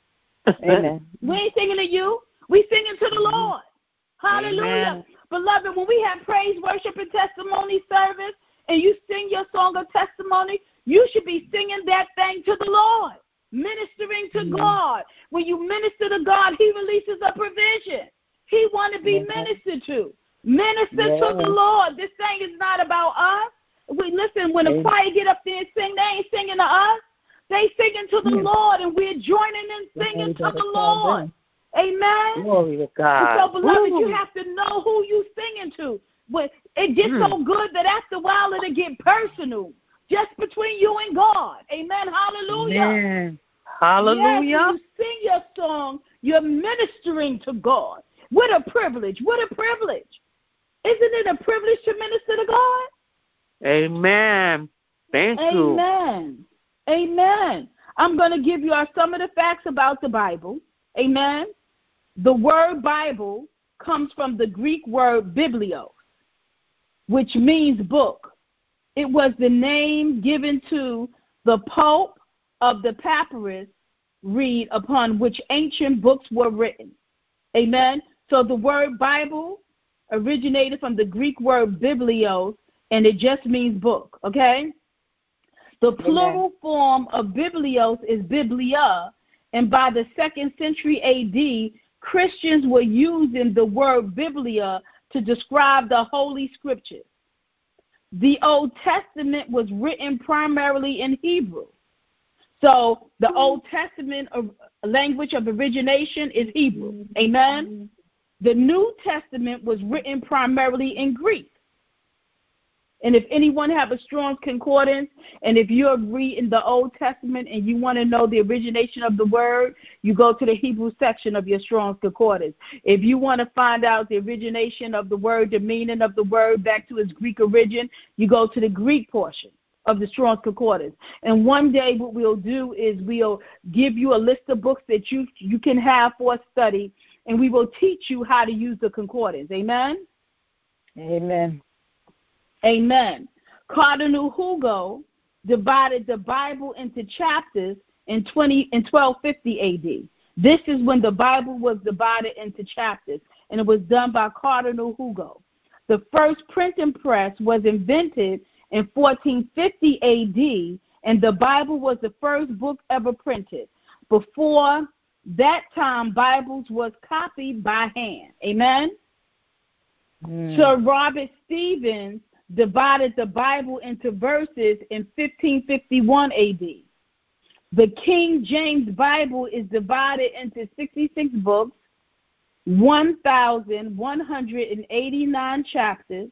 Amen. We ain't singing to you. We singing to the Lord. Hallelujah. Amen. Beloved, when we have praise, worship, and testimony service, and you sing your song of testimony, you should be singing that thing to the Lord, ministering to God. When you minister to God, he releases a provision. He want to be ministered to. Minister to the Lord. This thing is not about us. We listen, when the choir get up there and sing, they ain't singing to us. They singing to the Lord, and we're joining in singing to the Lord. Amen. Glory to God. And so, beloved, you have to know who you singing to. But it gets so good that after a while it'll get personal, just between you and God. Amen. Hallelujah. Amen. Hallelujah. Yes, when you sing your song, you're ministering to God. What a privilege. What a privilege. Isn't it a privilege to minister to God? Amen. Thank you. Amen. Amen. I'm going to give you some of the facts about the Bible. Amen. The word Bible comes from the Greek word biblios, which means book. It was the name given to the pulp of the papyrus reed upon which ancient books were written. Amen. So the word Bible originated from the Greek word biblios, and it just means book, okay? The plural form of biblios is biblia, and by the 2nd century A.D., Christians were using the word biblia to describe the Holy Scriptures. The Old Testament was written primarily in Hebrew. So the Old Testament language of origination is Hebrew. Amen? The New Testament was written primarily in Greek. And if anyone have a Strong's Concordance, and if you're reading the Old Testament and you want to know the origination of the word, you go to the Hebrew section of your Strong's Concordance. If you want to find out the origination of the word, the meaning of the word back to its Greek origin, you go to the Greek portion of the Strong's Concordance. And one day what we'll do is we'll give you a list of books that you can have for study, and we will teach you how to use the concordance. Amen? Amen. Amen. Cardinal Hugo divided the Bible into chapters in 1250 A.D. This is when the Bible was divided into chapters, and it was done by Cardinal Hugo. The first printing press was invented in 1450 A.D., and the Bible was the first book ever printed. Before that time, Bibles was copied by hand. Amen? Sir Robert Stevens divided the Bible into verses in 1551 A.D. The King James Bible is divided into 66 books, 1,189 chapters,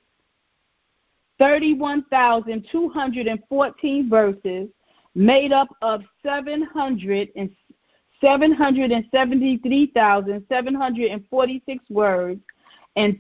31,214 verses, made up of 773,746 words, and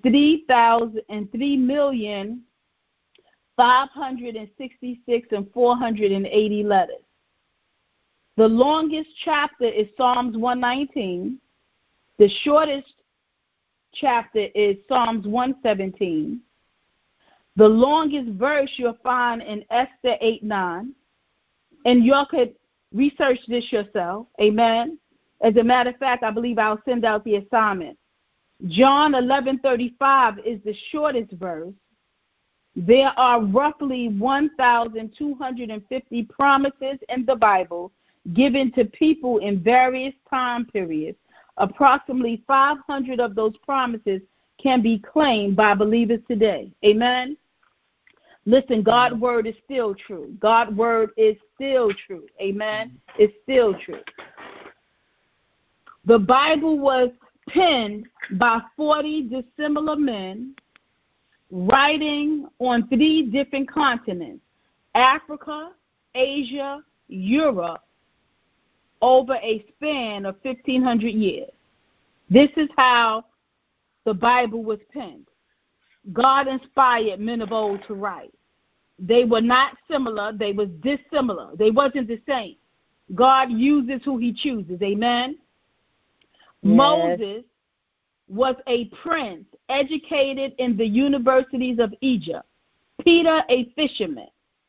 3,566,480 letters. The longest chapter is Psalms 119. The shortest chapter is Psalms 117. The longest verse you'll find in Esther 8:9. And y'all could research this yourself. Amen. As a matter of fact, I believe I'll send out the assignment. John 11:35 is the shortest verse. There are roughly 1,250 promises in the Bible given to people in various time periods. Approximately 500 of those promises can be claimed by believers today. Amen? Listen, God's word is still true. God's word is still true. Amen? It's still true. The Bible was penned by 40 dissimilar men writing on 3 different continents, Africa, Asia, Europe, over a span of 1,500 years. This is how the Bible was penned. God inspired men of old to write. They were not similar. They were dissimilar. They wasn't the same. God uses who he chooses. Amen? Yes. Moses was a prince educated in the universities of Egypt. Peter, a fisherman.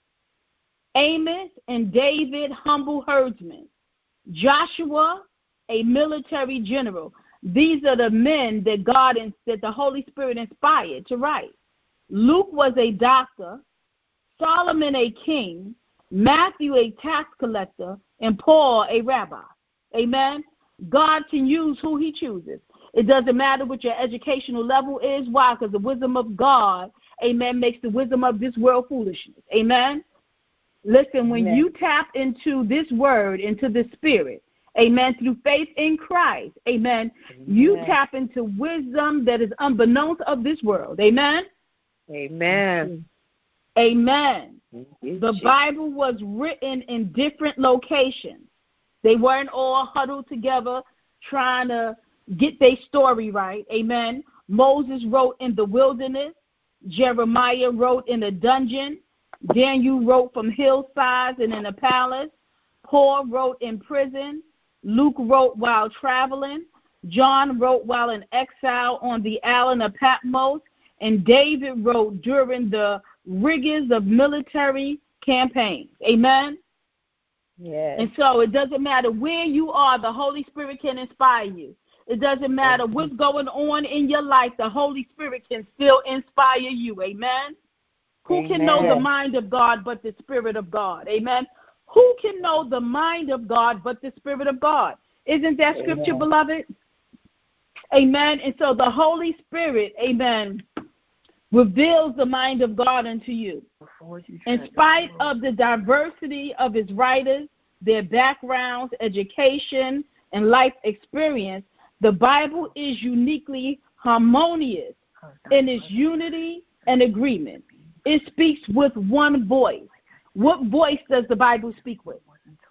Amos and David, humble herdsmen. Joshua, a military general. These are the men that that the Holy Spirit inspired to write. Luke was a doctor, Solomon a king, Matthew a tax collector, and Paul a rabbi. Amen? God can use who he chooses. It doesn't matter what your educational level is. Why? Because the wisdom of God, amen, makes the wisdom of this world foolishness. Amen? Listen, when you tap into this word, into the Spirit, amen, through faith in Christ, amen, you tap into wisdom that is unbeknownst of this world. Amen? Amen. Amen. The Bible was written in different locations. They weren't all huddled together trying to get their story right. Amen. Moses wrote in the wilderness. Jeremiah wrote in a dungeon. Daniel wrote from hillsides and in a palace. Paul wrote in prison. Luke wrote while traveling. John wrote while in exile on the island of Patmos. And David wrote during the rigors of military campaigns. Amen? Yes. And so it doesn't matter where you are, the Holy Spirit can inspire you. It doesn't matter what's going on in your life, the Holy Spirit can still inspire you. Amen? Who can know the mind of God but the Spirit of God? Amen? Who can know the mind of God but the Spirit of God? Isn't that scripture, beloved? Amen? And so the Holy Spirit, amen, reveals the mind of God unto you. In spite of the diversity of his writers, their backgrounds, education, and life experience, the Bible is uniquely harmonious in its unity and agreement. It speaks with one voice. What voice does the Bible speak with?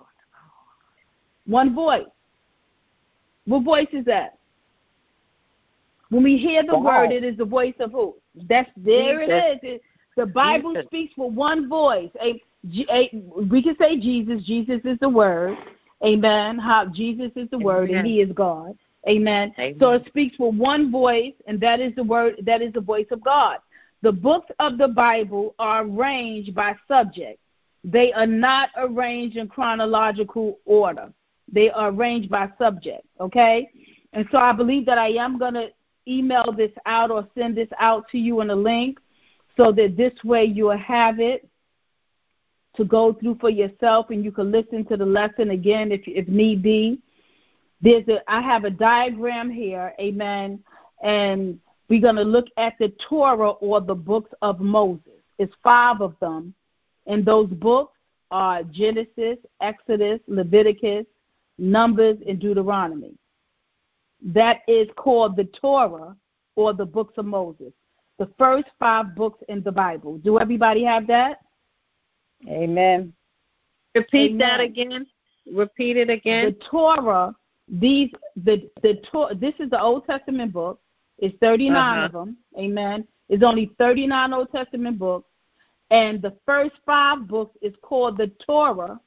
One voice. What voice is that? When we hear the word, it is the voice of who? There it is. The Bible speaks with one voice. We can say Jesus. Jesus is the word. Amen. Jesus is the word, and he is God. Amen. So it speaks with one voice, and that is the word. That is the voice of God. The books of the Bible are arranged by subject. They are not arranged in chronological order. They are arranged by subject. Okay? And so I believe that I am going to email this out or send this out to you in a link so that this way you'll have it. to go through for yourself, and you can listen to the lesson again if need be. I have a diagram here, amen, and we're going to look at the Torah, or the books of Moses. It's 5 of them, and those books are Genesis, Exodus, Leviticus, Numbers, and Deuteronomy. That is called the Torah, or the books of Moses, the first 5 books in the Bible. Do everybody have that? Amen. Repeat that again. Repeat it again. The Torah, this is the Old Testament book. It's 39 of them. Amen. It's only 39 Old Testament books. And the first 5 books is called the Torah,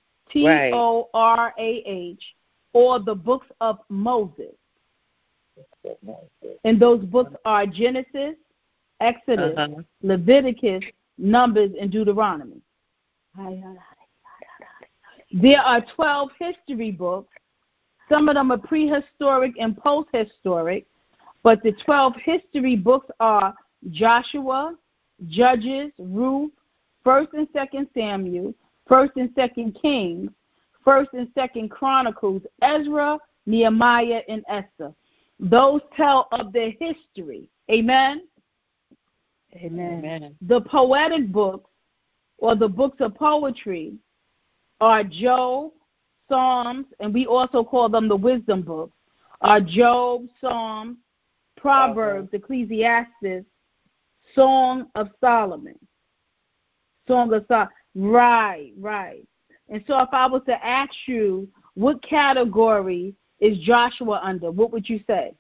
Torah, or the books of Moses. And those books are Genesis, Exodus, Leviticus, Numbers, and Deuteronomy. There are 12 history books. Some of them are prehistoric and post-historic, but the 12 history books are Joshua, Judges, Ruth, 1st and 2nd Samuel, 1st and 2nd Kings, 1st and 2nd Chronicles, Ezra, Nehemiah, and Esther. Those tell of their history. Amen? Amen. The poetic books, or the books of poetry, are Job, Psalms, and we also call them the wisdom books, are Job, Psalms, Proverbs, Ecclesiastes, Song of Solomon. Right. And so if I was to ask you, what category is Joshua under, what would you say?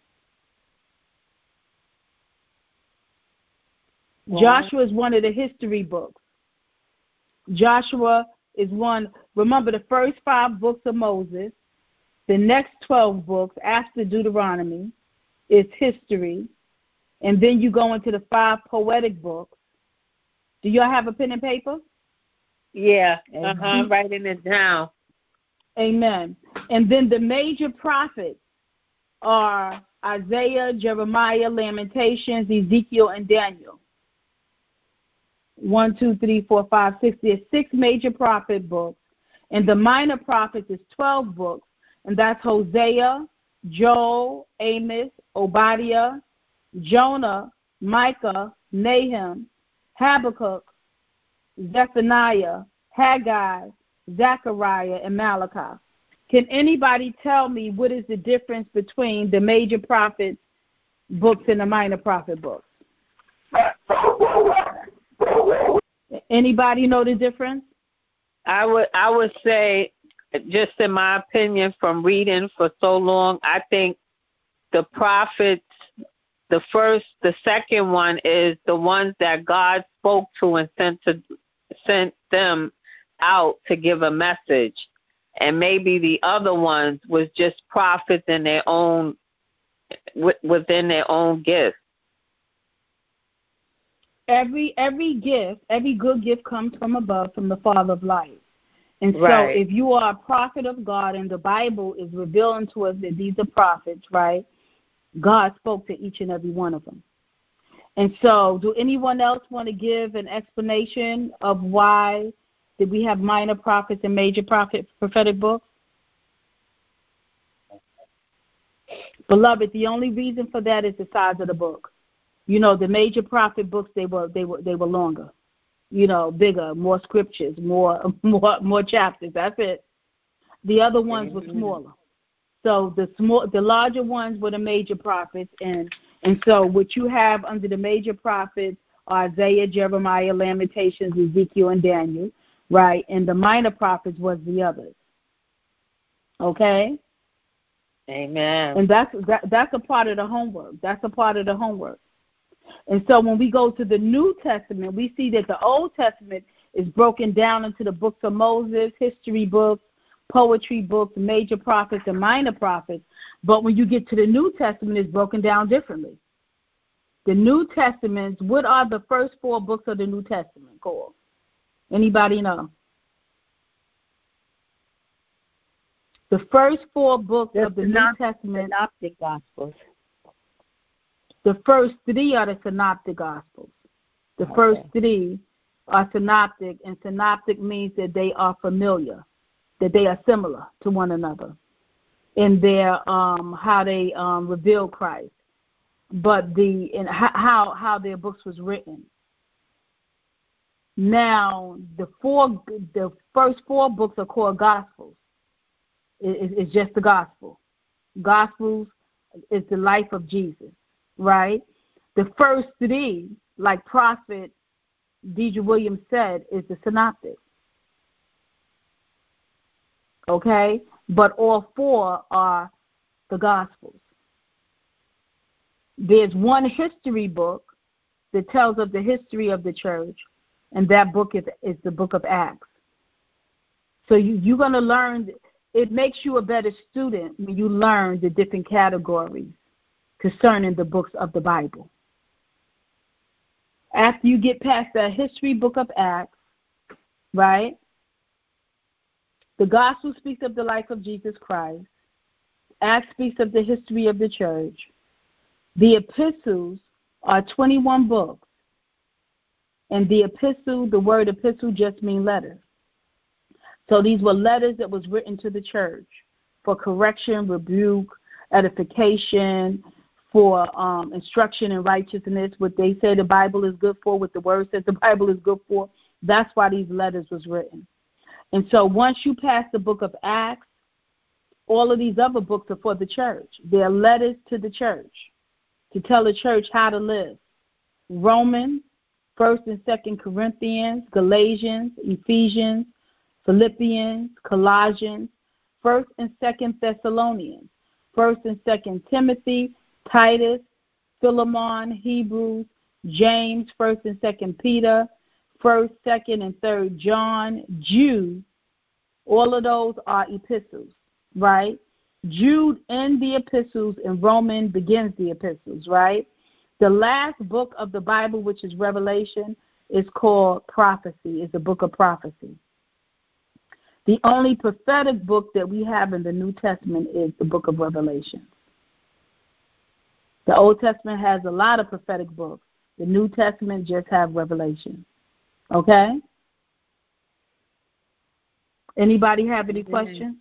Wow. Joshua is one of the history books. Joshua is one. Remember, the first 5 books of Moses, the next 12 books after Deuteronomy is history, and then you go into the 5 poetic books. Do y'all have a pen and paper? Yeah, writing it down. Amen. And then the major prophets are Isaiah, Jeremiah, Lamentations, Ezekiel, and Daniel. 1, 2, 3, 4, 5, 6. There's 6 major prophet books. And the minor prophets is 12 books. And that's Hosea, Joel, Amos, Obadiah, Jonah, Micah, Nahum, Habakkuk, Zephaniah, Haggai, Zechariah, and Malachi. Can anybody tell me what is the difference between the major prophets books and the minor prophet books? Anybody know the difference? I would say, just in my opinion, from reading for so long, I think the prophets, the second one is the ones that God spoke to and sent them out to give a message. And maybe the other ones was just prophets in their own, within their own gift. Every gift, every good gift comes from above, from the Father of lights. And so if you are a prophet of God and the Bible is revealing to us that these are prophets, right, God spoke to each and every one of them. And so do anyone else want to give an explanation of why did we have minor prophets and major prophetic books? Beloved, the only reason for that is the size of the book. You know, the major prophet books, they were longer. You know, bigger, more scriptures, more chapters. That's it. The other ones were smaller. So the larger ones were the major prophets, and so what you have under the major prophets are Isaiah, Jeremiah, Lamentations, Ezekiel, and Daniel, right? And the minor prophets was the others. Okay? Amen. And that's a part of the homework. That's a part of the homework. And so when we go to the New Testament, we see that the Old Testament is broken down into the books of Moses, history books, poetry books, major prophets, and minor prophets. But when you get to the New Testament, it's broken down differently. The New Testament, what are the first 4 books of the New Testament called? Anybody know? The first 4 books of the New Testament. Synoptic Gospels. The first 3 are the Synoptic Gospels. The first 3 are synoptic, and synoptic means that they are familiar, that they are similar to one another in their how they reveal Christ, but how their books was written. Now, the first 4 books are called Gospels. It's just the Gospel. Gospels is the life of Jesus, right? The first 3, like Prophet Deidre Williams said, is the Synoptic. Okay? But all 4 are the Gospels. There's one history book that tells of the history of the church, and that book is the book of Acts. So you're going to learn. It makes you a better student when you learn the different categories concerning the books of the Bible. After you get past that history book of Acts, right, the Gospel speaks of the life of Jesus Christ. Acts speaks of the history of the church. The epistles are 21 books. And the epistle, the word epistle just means letter. So these were letters that was written to the church for correction, rebuke, edification, for instruction in righteousness, what they say the Bible is good for, what the word says the Bible is good for. That's why these letters was written. And so once you pass the book of Acts, all of these other books are for the church. They're letters to the church to tell the church how to live. Romans, 1st and 2nd Corinthians, Galatians, Ephesians, Philippians, Colossians, 1st and 2nd Thessalonians, 1st and 2nd Timothy, Titus, Philemon, Hebrews, James, 1st and 2nd Peter, 1st, 2nd, and 3rd John, Jude. All of those are epistles, right? Jude ends the epistles and Romans begins the epistles, right? The last book of the Bible, which is Revelation, is called Prophecy. It's a book of prophecy. The only prophetic book that we have in the New Testament is the book of Revelation. The Old Testament has a lot of prophetic books. The New Testament just have Revelation. Okay? Anybody have any questions?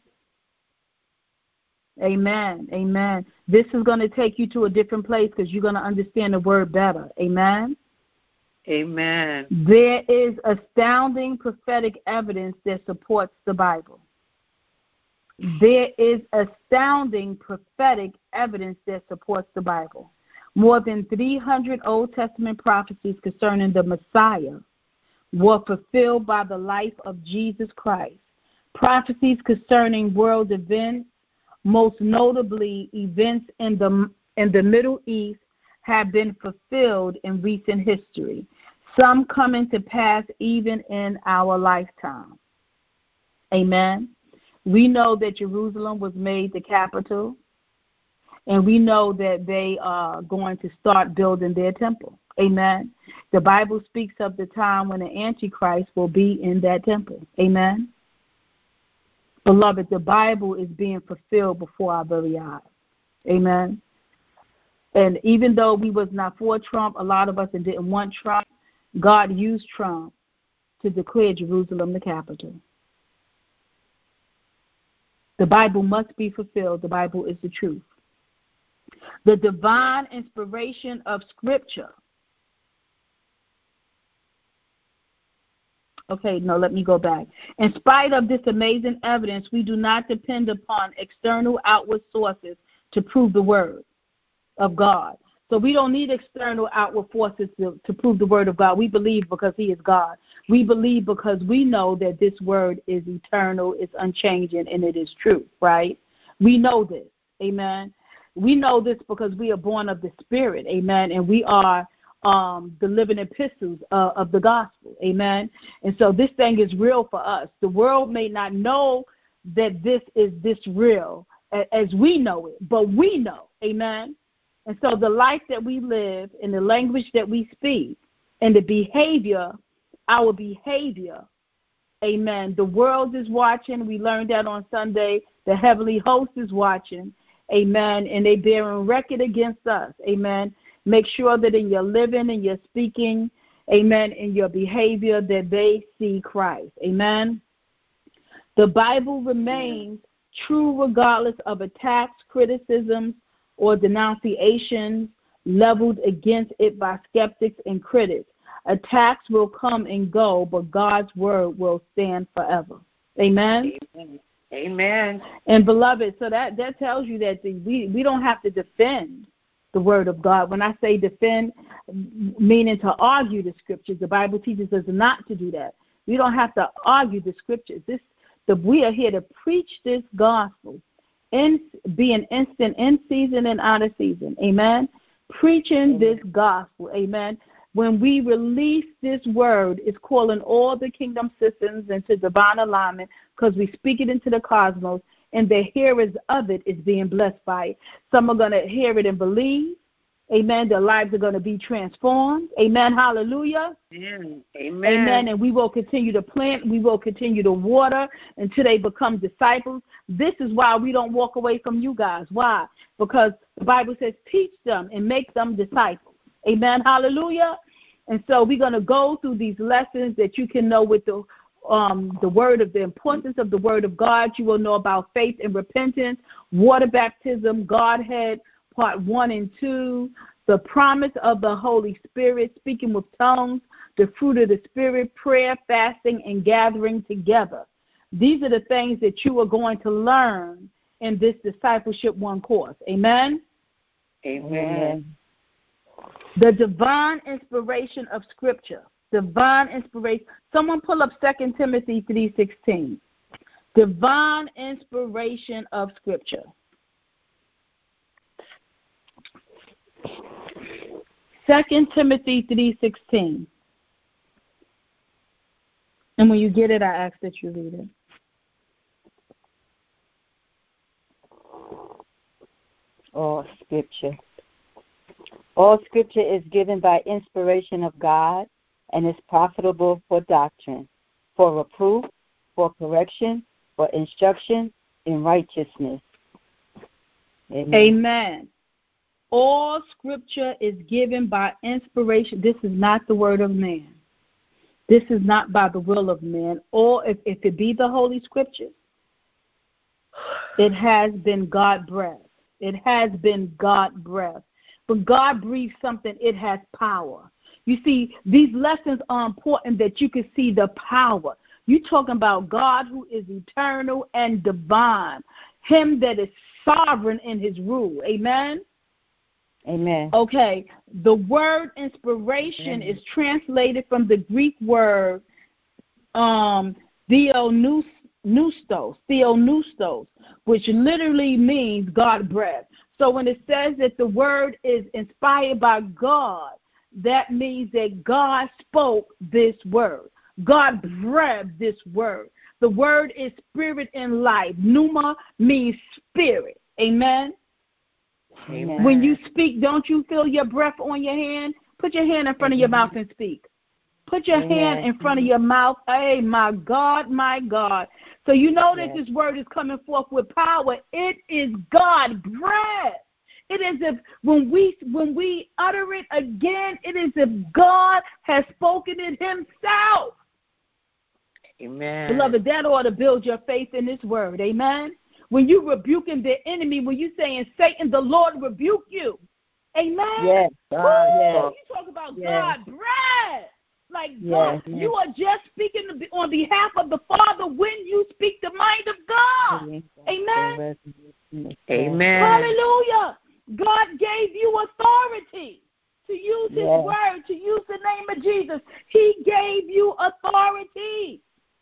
Amen. Amen. This is going to take you to a different place because you're going to understand the word better. Amen. Amen. There is astounding prophetic evidence that supports the Bible. There is astounding prophetic evidence that supports the Bible. More than 300 Old Testament prophecies concerning the Messiah were fulfilled by the life of Jesus Christ. Prophecies concerning world events, most notably events in the Middle East, have been fulfilled in recent history, some coming to pass even in our lifetime. Amen. We know that Jerusalem was made the capital, and we know that they are going to start building their temple. Amen. The Bible speaks of the time when the Antichrist will be in that temple. Amen. Beloved, the Bible is being fulfilled before our very eyes. Amen. And even though we was not for Trump, a lot of us didn't want Trump, God used Trump to declare Jerusalem the capital. The Bible must be fulfilled. The Bible is the truth. The divine inspiration of Scripture. Okay, no, let me go back. In spite of this amazing evidence, we do not depend upon external outward sources to prove the word of God. So we don't need external outward forces to prove the word of God. We believe because he is God. We believe because we know that this word is eternal, it's unchanging, and it is true, right? We know this, amen. We know this because we are born of the Spirit, amen, and we are the living epistles of the gospel, amen. And so this thing is real for us. The world may not know that this is this real as we know it, but we know, amen. And so the life that we live and the language that we speak and the behavior, our behavior, amen. The world is watching. We learned that on Sunday. The heavenly host is watching, amen, and they bearing record against us, amen. Make sure that in your living and your speaking amen, in your behavior that they see Christ. Amen. The Bible remains true regardless of attacks, criticisms, or denunciations leveled against it by skeptics and critics. Attacks will come and go, but God's word will stand forever. Amen? Amen. And beloved, so that tells you that we don't have to defend the word of God. When I say defend, meaning to argue the scriptures, the Bible teaches us not to do that. We don't have to argue the scriptures. We are here to preach this gospel, being instant in season and out of season. Amen? Preaching this gospel. Amen? When we release this word, it's calling all the kingdom systems into divine alignment because we speak it into the cosmos, and the hearers of it is being blessed by it. Some are going to hear it and believe. Amen. Their lives are going to be transformed. Amen. Hallelujah. Amen. Amen. And we will continue to plant. We will continue to water until they become disciples. This is why we don't walk away from you guys. Why? Because the Bible says teach them and make them disciples. Amen. Hallelujah. And so we're going to go through these lessons that you can know with the word of the importance of the word of God. You will know about faith and repentance, water baptism, Godhead, part 1 and 2, the promise of the Holy Spirit, speaking with tongues, the fruit of the Spirit, prayer, fasting, and gathering together. These are the things that you are going to learn in this Discipleship 1 course. Amen? Amen. The divine inspiration of Scripture. Divine inspiration. Someone pull up 2 Timothy 3:16. Divine inspiration of Scripture. 2 Timothy 3:16. And when you get it, I ask that you read it. All Scripture. All Scripture is given by inspiration of God and is profitable for doctrine, for reproof, for correction, for instruction in righteousness. Amen. Amen. All Scripture is given by inspiration. This is not the word of man. This is not by the will of man. Or if it be the Holy Scriptures, it has been God breathed. It has been God breathed. When God breathes something, it has power. You see, these lessons are important that you can see the power. You're talking about God who is eternal and divine, him that is sovereign in his rule. Amen? Amen. Okay, the word inspiration is translated from the Greek word theopneustos, which literally means God breathed. So when it says that the word is inspired by God, that means that God spoke this word. God breathed this word. The word is spirit and life. Pneuma means spirit. Amen? Amen. When you speak, don't you feel your breath on your hand? Put your hand in front of your mouth and speak. Put your hand in front of your mouth. Hey, my God, my God. So you know that this word is coming forth with power. It is God breath. It is if when we utter it again, it is if God has spoken it himself. Amen. Beloved, that ought to build your faith in this word. Amen. When you rebuking the enemy, when you saying, Satan, the Lord rebuke you. Amen. Yes. You talk about God breath. Like God, you are just speaking on behalf of the Father when you speak the mind of God. Amen. Amen. Hallelujah. God gave you authority to use his word, to use the name of Jesus. He gave you authority.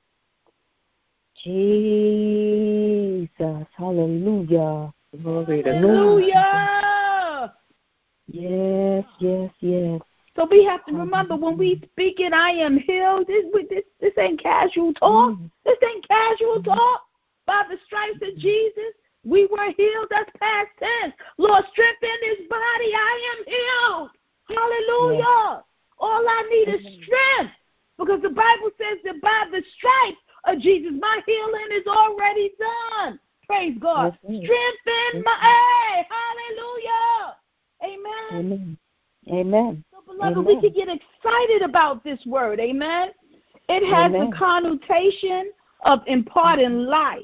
Jesus. Hallelujah. Hallelujah. Yes. So we have to remember when we speak it, I am healed. This ain't casual talk. This ain't casual talk. By the stripes of Jesus, we were healed. That's past tense. Lord, strengthen his body. I am healed. Hallelujah. All I need is strength. Because the Bible says that by the stripes of Jesus, my healing is already done. Praise God. Strengthen my, hallelujah. Amen. Amen. So, Beloved, we can get excited about this word. Amen. It has the connotation of imparting life.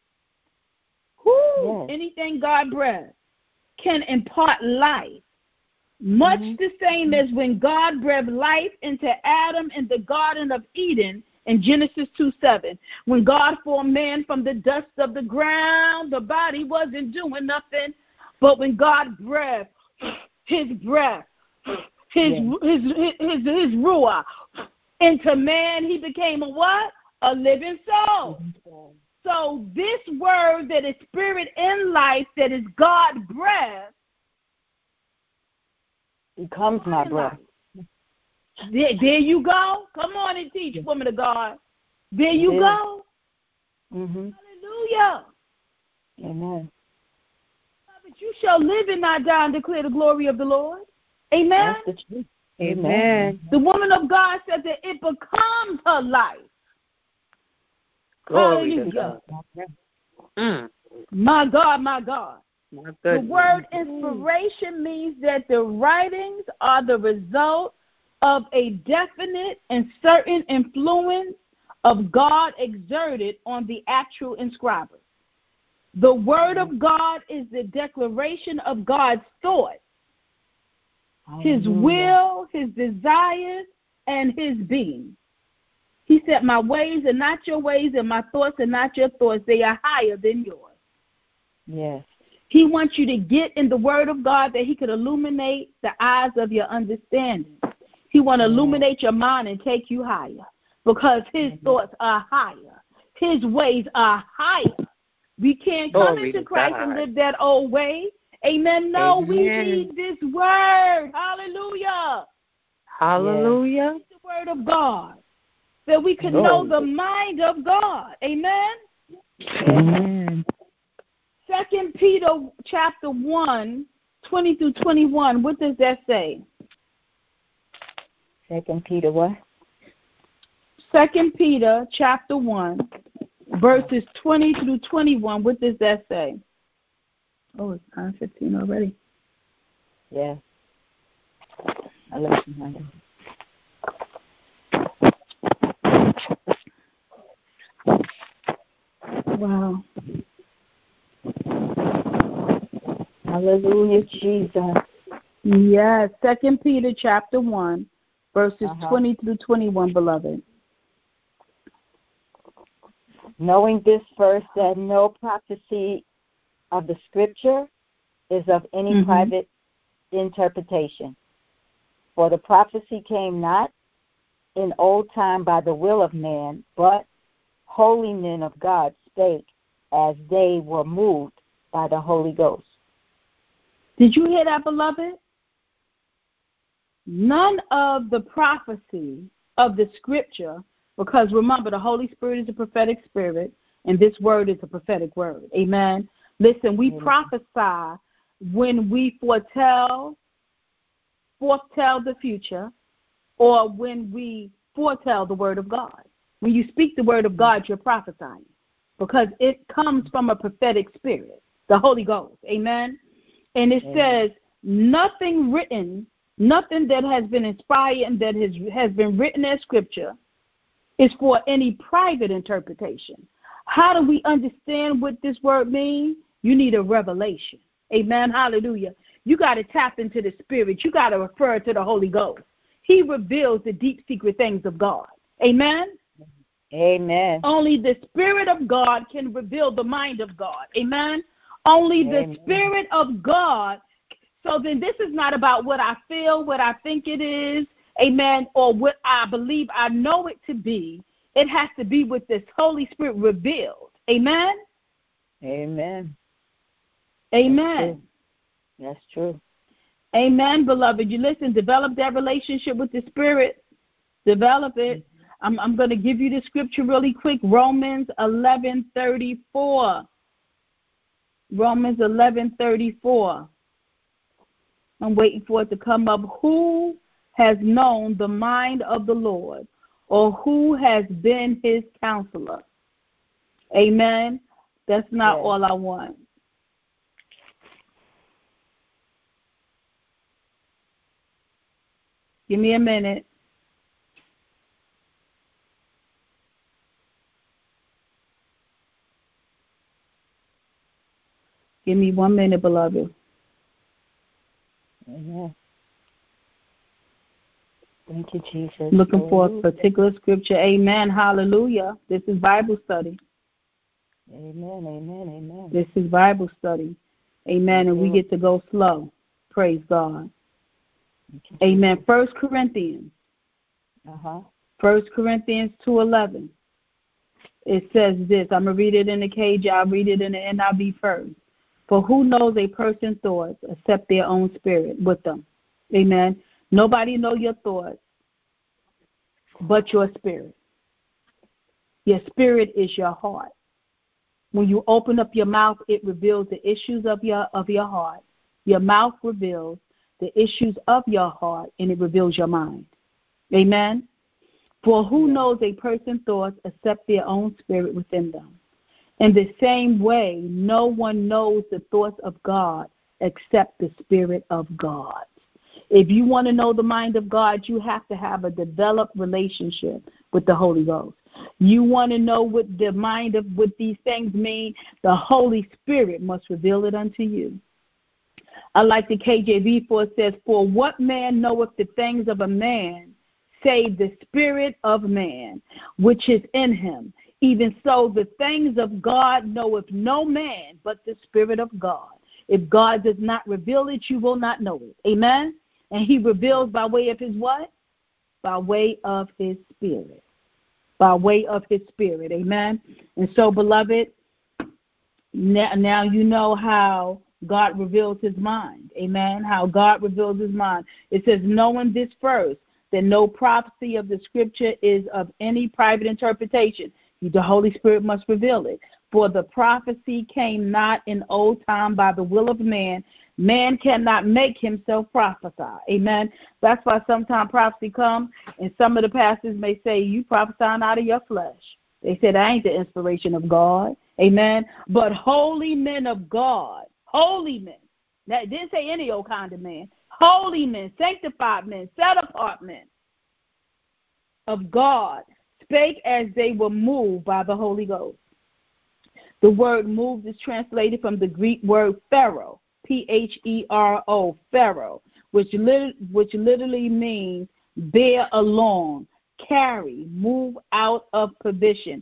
Anything God breathes can impart life. Much the same as when God breathed life into Adam in the Garden of Eden in Genesis 2:7. When God formed man from the dust of the ground, the body wasn't doing nothing. But when God breathed his breath, his ruah into man, he became a what? A living soul. So this word that is spirit and life, that is God breath, becomes my breath. There you go. Come on and teach, woman of God. There you go. Hallelujah. Amen. But you shall live and not die and declare the glory of the Lord. Amen. That's the truth. Amen. The woman of God said that it becomes her life. Glory Hallelujah. to God. My God, my God. My the goodness. word inspiration means that the writings are the result of a definite and certain influence of God exerted on the actual inscriber. The word of God is the declaration of God's thoughts, his will, his desires, and his being. He said, my ways are not your ways, and my thoughts are not your thoughts. They are higher than yours. Yes. He wants you to get in the word of God that he could illuminate the eyes of your understanding. He want to illuminate your mind and take you higher, because his thoughts are higher. His ways are higher. We can't come into Christ and live that old way. Amen. No, we need this word. Hallelujah. Hallelujah. It's the word of God, that we can know the mind of God. Amen. Amen. 2 Peter chapter 1, 20 through 21. What does that say? 2 Peter what? 2 Peter chapter 1, verses 20 through 21. What does that say? Oh, it's 9:15 already. Yeah. I left behind. Wow. Hallelujah, Jesus. Yes, 2 Peter chapter 1, verses 20 through 21, beloved. Knowing this first, that no prophecy of the Scripture is of any private interpretation. For the prophecy came not in old time by the will of man, but holy men of God spake as they were moved by the Holy Ghost. Did you hear that, beloved? None of the prophecy of the Scripture, because remember, the Holy Spirit is a prophetic spirit, and this word is a prophetic word. Amen. Listen, we prophesy when we foretell the future, or when we foretell the word of God. When you speak the word of God, you're prophesying, because it comes from a prophetic spirit, the Holy Ghost. Amen. And it says, nothing that has been inspired and that has been written as Scripture is for any private interpretation. How do we understand what this word means? You need a revelation. Amen. Hallelujah. You got to tap into the Spirit. You got to refer to the Holy Ghost. He reveals the deep secret things of God. Amen. Amen. Only the Spirit of God can reveal the mind of God. Amen. Only the Spirit of God. So then this is not about what I feel, what I think it is, amen, or what I believe I know it to be. It has to be with this Holy Spirit revealed. Amen? Amen. Amen. That's true. Amen, beloved. You listen, develop that relationship with the Spirit. Develop it. I'm going to give you the scripture really quick. Romans 11:34. Romans 11:34. I'm waiting for it to come up. Who has known the mind of the Lord, or who has been his counselor? Amen. That's not all I want. Give me a minute. Give me 1 minute, beloved. Amen. Thank you, Jesus. Looking for a particular scripture. Amen. Hallelujah. This is Bible study. Amen, amen, amen. This is Bible study. Amen. And we get to go slow. Praise God. Amen. 1 Corinthians. 1 Corinthians 2:11. It says this. I'm going to read it in the KJ. I'll read it in the NIV first. For who knows a person's thoughts except their own spirit with them? Amen. Nobody knows your thoughts but your spirit. Your spirit is your heart. When you open up your mouth, it reveals the issues of your heart. Your mouth reveals the issues of your heart, and it reveals your mind. Amen. For who knows a person's thoughts except their own spirit within them? In the same way, no one knows the thoughts of God except the Spirit of God. If you want to know the mind of God, you have to have a developed relationship with the Holy Ghost. You want to know what the mind of what these things mean, the Holy Spirit must reveal it unto you. I like the KJV, for it says, for what man knoweth the things of a man, save the spirit of man, which is in him? Even so, the things of God knoweth no man but the Spirit of God. If God does not reveal it, you will not know it. Amen? And he reveals by way of his what? By way of his Spirit. By way of his Spirit. Amen? And so, beloved, now you know how God reveals his mind. Amen? How God reveals his mind. It says, knowing this first, that no prophecy of the Scripture is of any private interpretation. The Holy Spirit must reveal it. For the prophecy came not in old time by the will of man. Man cannot make himself prophesy. Amen. That's why sometimes prophecy comes, and some of the pastors may say, you prophesying out of your flesh. They said, that ain't the inspiration of God. Amen. But holy men of God, holy men. Now, it didn't say any old kind of man. Holy men, sanctified men, set apart men of God, spake as they were moved by the Holy Ghost. The word moved is translated from the Greek word phero, Phero, phero, which literally means bear along, carry, move out of position,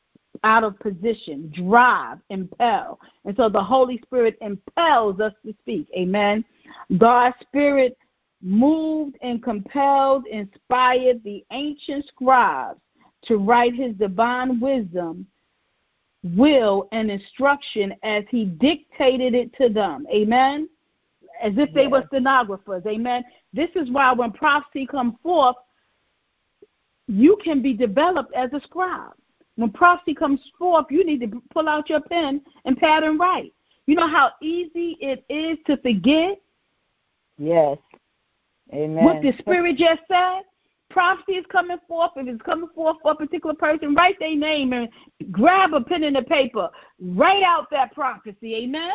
drive, impel. And so the Holy Spirit impels us to speak. Amen. God's Spirit moved and compelled, inspired the ancient scribes to write his divine wisdom, will, and instruction as he dictated it to them. Amen? As if they were stenographers. Amen? This is why when prophecy comes forth, you can be developed as a scribe. When prophecy comes forth, you need to pull out your pen and pad and write. You know how easy it is to forget? Yes. Amen. What the Spirit just said? Prophecy is coming forth. If it's coming forth for a particular person, write their name and grab a pen and a paper. Write out that prophecy. Amen?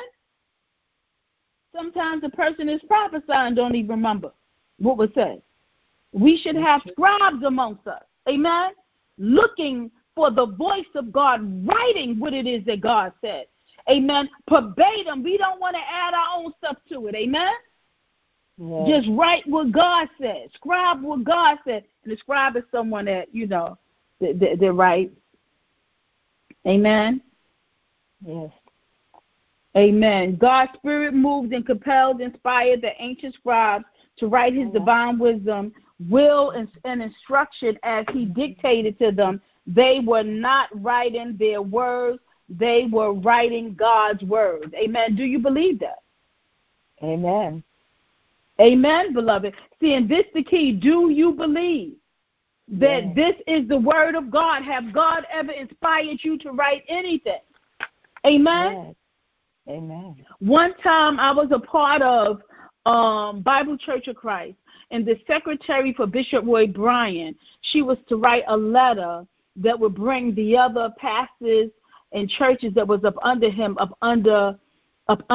Sometimes the person is prophesying don't even remember what was said. We should have scribes amongst us. Amen? Looking for the voice of God, writing what it is that God said. Amen? Verbatim. We don't want to add our own stuff to it. Amen? Yes. Just write what God said. Scribe what God said. And the scribe is someone that, that writes. Amen? Yes. Amen. God's Spirit moved and compelled, inspired the ancient scribes to write his divine wisdom, will, and instruction as he dictated to them. They were not writing their words. They were writing God's words. Amen. Do you believe that? Amen. Amen, beloved. See, and this the key. Do you believe that this is the word of God? Have God ever inspired you to write anything? Amen? Yes. Amen. One time I was a part of Bible Church of Christ, and the secretary for Bishop Roy Bryan, she was to write a letter that would bring the other pastors and churches that was up under him, up under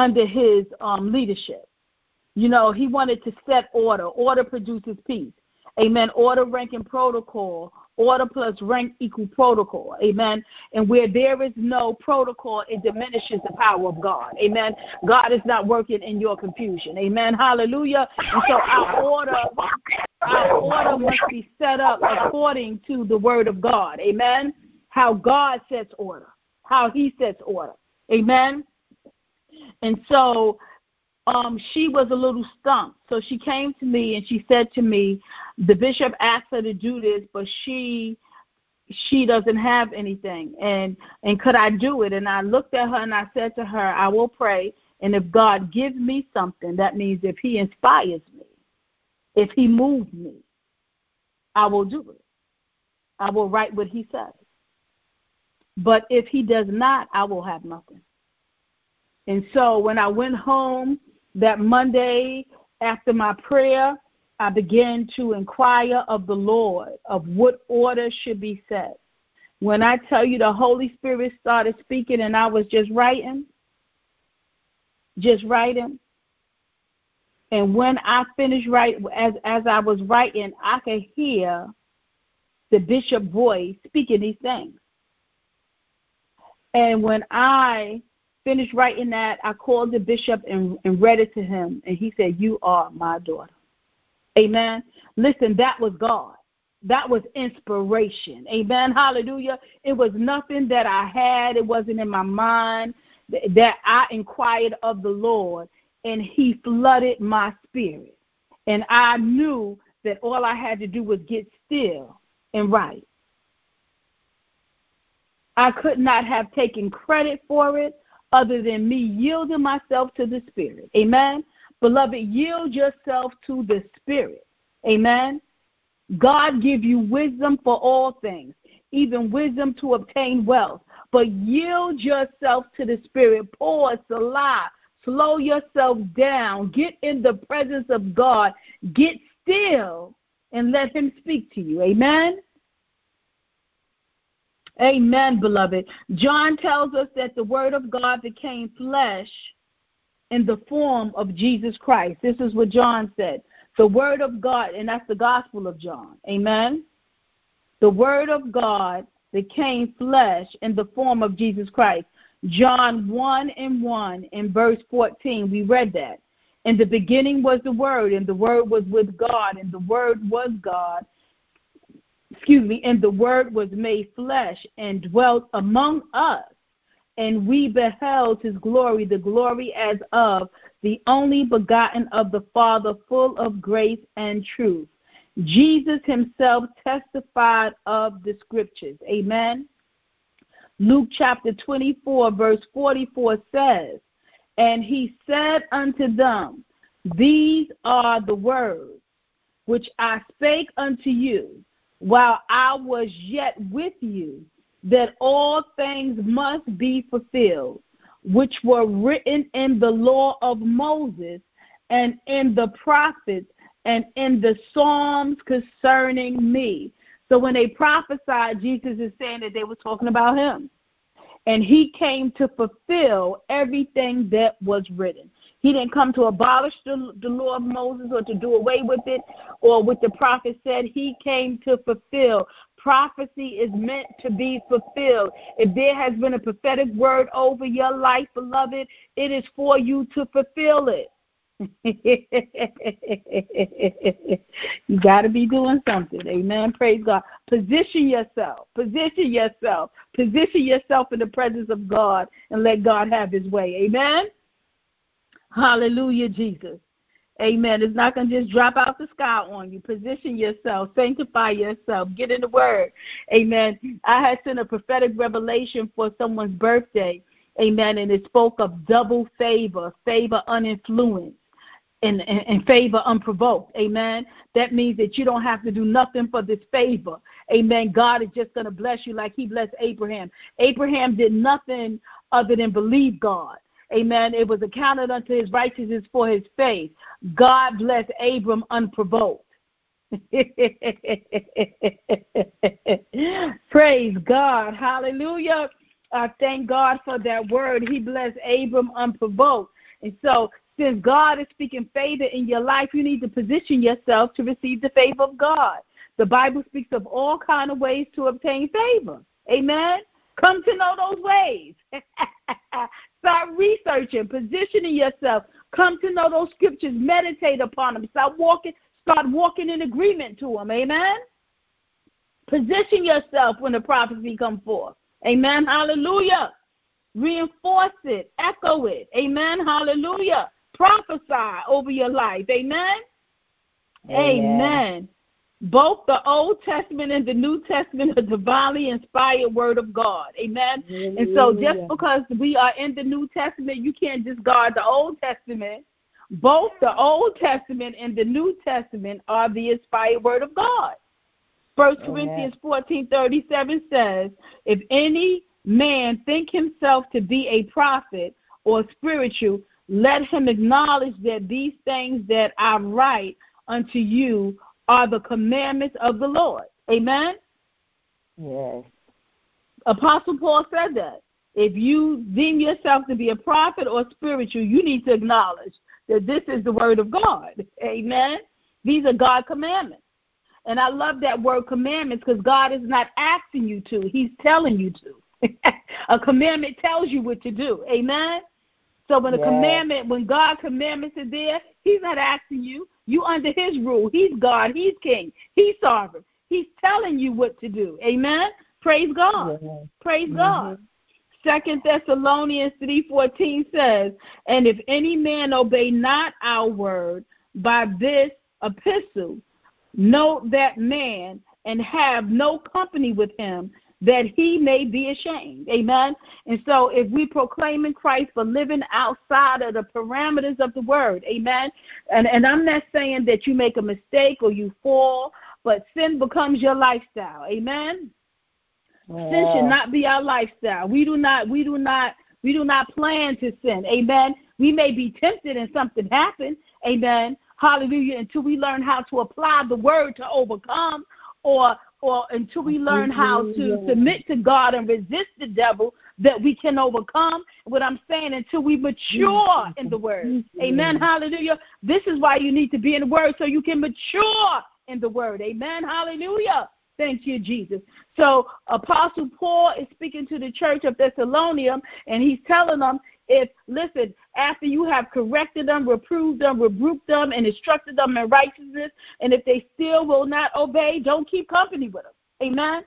his leadership. He wanted to set order. Order produces peace. Amen. Order, rank, and protocol. Order plus rank equal protocol. Amen. And where there is no protocol, it diminishes the power of God. Amen. God is not working in your confusion. Amen. Hallelujah. And so our order must be set up according to the word of God. Amen. How God sets order. How he sets order. Amen. And so she was a little stumped. So she came to me and she said to me, the bishop asked her to do this, but she doesn't have anything. And could I do it? And I looked at her and I said to her, I will pray. And if God gives me something, that means if he inspires me, if he moves me, I will do it. I will write what he says. But if he does not, I will have nothing. And so when I went home that Monday after my prayer, I began to inquire of the Lord of what order should be set. When I tell you the Holy Spirit started speaking and I was just writing. And when I finished writing, as I was writing, I could hear the bishop's voice speaking these things. And when I finished writing that, I called the bishop and read it to him. And he said, you are my daughter. Amen. Listen, that was God. That was inspiration. Amen. Hallelujah. It was nothing that I had. It wasn't in my mind. That I inquired of the Lord, and he flooded my spirit. And I knew that all I had to do was get still and write. I could not have taken credit for it other than me yielding myself to the Spirit. Amen. Beloved, yield yourself to the Spirit. Amen. God give you wisdom for all things, even wisdom to obtain wealth. But yield yourself to the Spirit. Pause, salah, slow yourself down. Get in the presence of God. Get still and let him speak to you. Amen. Amen, beloved. John tells us that the word of God became flesh in the form of Jesus Christ. This is what John said. The word of God, and that's the Gospel of John. Amen. The word of God became flesh in the form of Jesus Christ. John 1:1 in verse 14, we read that. In the beginning was the Word, and the Word was with God, and the Word was God. And the Word was made flesh and dwelt among us, and we beheld his glory, the glory as of the only begotten of the Father, full of grace and truth. Jesus himself testified of the scriptures. Amen. Luke chapter 24, verse 44 says, and he said unto them, these are the words which I spake unto you while I was yet with you, that all things must be fulfilled, which were written in the law of Moses and in the prophets and in the Psalms concerning me. So when they prophesied, Jesus is saying that they were talking about him. And he came to fulfill everything that was written. He didn't come to abolish the law of Moses or to do away with it or what the prophet said. He came to fulfill. Prophecy is meant to be fulfilled. If there has been a prophetic word over your life, beloved, it is for you to fulfill it. You got to be doing something. Amen. Praise God. Position yourself. Position yourself. Position yourself in the presence of God and let God have his way. Amen. Hallelujah, Jesus. Amen. It's not going to just drop out the sky on you. Position yourself. Sanctify yourself. Get in the word. Amen. I had sent a prophetic revelation for someone's birthday. Amen. And it spoke of double favor, favor uninfluenced, and favor unprovoked. Amen. That means that you don't have to do nothing for this favor. Amen. God is just going to bless you like he blessed Abraham. Abraham did nothing other than believe God. Amen. It was accounted unto his righteousness for his faith. God blessed Abram unprovoked. Praise God. Hallelujah. I thank God for that word. He blessed Abram unprovoked. And so since God is speaking favor in your life, you need to position yourself to receive the favor of God. The Bible speaks of all kinds of ways to obtain favor. Amen? Come to know those ways. Start researching, positioning yourself. Come to know those scriptures. Meditate upon them. Start walking in agreement to them. Amen? Position yourself when the prophecy comes forth. Amen? Hallelujah. Reinforce it. Echo it. Amen? Hallelujah. Prophesy over your life. Amen? Amen. Both the Old Testament and the New Testament are divinely inspired word of God. Amen? Hallelujah. And so just because we are in the New Testament, you can't discard the Old Testament. Both the Old Testament and the New Testament are the inspired word of God. 1 Corinthians 14:37 says, if any man think himself to be a prophet or spiritual, let him acknowledge that these things that I write unto you are the commandments of the Lord. Amen? Yes. Apostle Paul said that. If you deem yourself to be a prophet or spiritual, you need to acknowledge that this is the word of God. Amen? These are God's commandments. And I love that word commandments because God is not asking you to. He's telling you to. A commandment tells you what to do. Amen? So when God's commandments are there, he's not asking you. You under his rule. He's God. He's king. He's sovereign. He's telling you what to do. Amen? Praise God. Yes. Praise God. 2 Thessalonians 3:14 says, and if any man obey not our word by this epistle, note that man and have no company with him, that he may be ashamed. Amen? And so if we proclaim in Christ for living outside of the parameters of the word, amen? And I'm not saying that you make a mistake or you fall, but sin becomes your lifestyle. Amen? Yeah. Sin should not be our lifestyle. We do not plan to sin. Amen? We may be tempted and something happens. Amen? Hallelujah. Until we learn how to apply the word to overcome, or until we learn how to submit to God and resist the devil, that we can overcome. What I'm saying, until we mature in the word. Amen. Hallelujah. This is why you need to be in the word, so you can mature in the word. Amen. Hallelujah. Thank you, Jesus. So Apostle Paul is speaking to the church of Thessalonica, and he's telling them, listen, after you have corrected them, reproved them, rebuked them, and instructed them in righteousness, and if they still will not obey, don't keep company with them. Amen?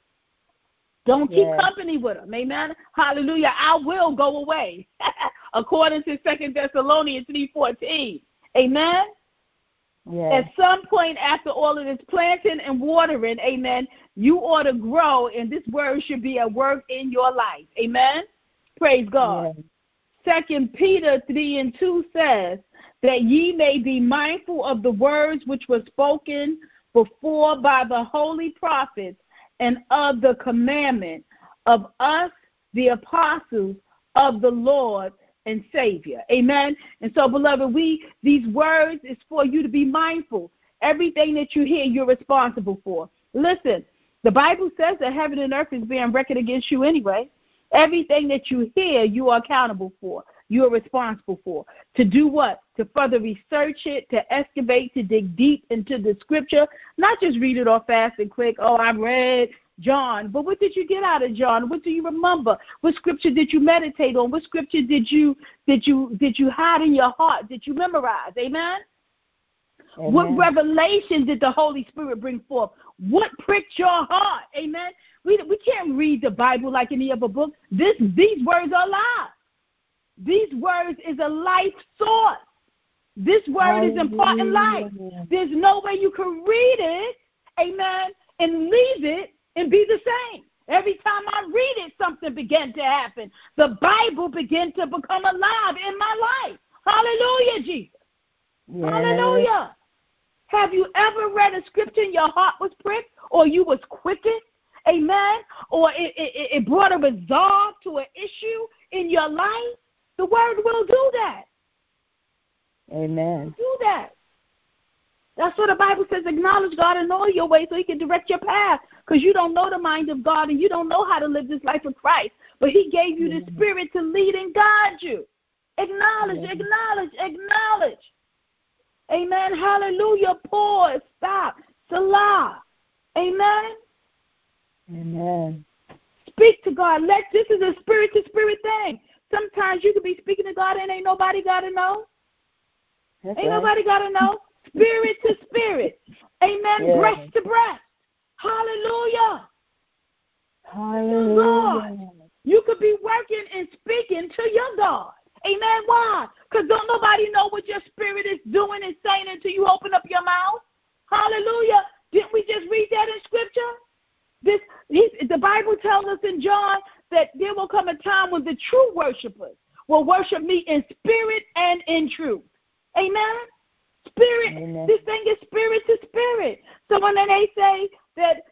Don't keep company with them. Amen? Hallelujah. I will go away, according to 2 Thessalonians 3:14. Amen? Yes. At some point after all of this planting and watering, amen, you ought to grow, and this word should be at work in your life. Amen? Praise God. Yes. 2 Peter 3:2 says that ye may be mindful of the words which were spoken before by the holy prophets, and of the commandment of us, the apostles of the Lord and Savior. Amen. And so, beloved, these words is for you to be mindful. Everything that you hear, you're responsible for. Listen, the Bible says that heaven and earth is being reckoned against you anyway. Everything that you hear, you are accountable for. You are responsible for. To do what? To further research it, to excavate, to dig deep into the scripture. Not just read it off fast and quick. Oh, I read John. But what did you get out of John? What do you remember? What scripture did you meditate on? What scripture did you hide in your heart? Did you memorize? Amen? Amen. What revelation did the Holy Spirit bring forth? What pricked your heart? Amen? We can't read the Bible like any other book. These words are alive. These words is a life source. This word is important life. There's no way you can read it, amen, and leave it and be the same. Every time I read it, something began to happen. The Bible began to become alive in my life. Hallelujah, Jesus. Yes. Hallelujah. Have you ever read a scripture and your heart was pricked, or you was quickened? Amen? Or it brought a resolve to an issue in your life? The word will do that. Amen. Do that. That's what the Bible says. Acknowledge God in all your ways so he can direct your path, because you don't know the mind of God and you don't know how to live this life of Christ. But he gave you the Spirit to lead and guide you. Acknowledge, acknowledge, acknowledge. Amen. Hallelujah. Pause. Stop. Salah. Amen. Amen. Speak to God. This is a spirit-to-spirit thing. Sometimes you could be speaking to God and ain't nobody got to know. Nobody got to know. Spirit to spirit. Amen. Yes. Breast to breast. Hallelujah. Hallelujah. God. You could be working and speaking to your God. Amen. Why? Because don't nobody know what your spirit is doing and saying until you open up your mouth. Hallelujah. Didn't we just read that in Scripture? The Bible tells us in John that there will come a time when the true worshipers will worship me in spirit and in truth. Amen? Spirit. Amen. This thing is spirit to spirit. So when they say that,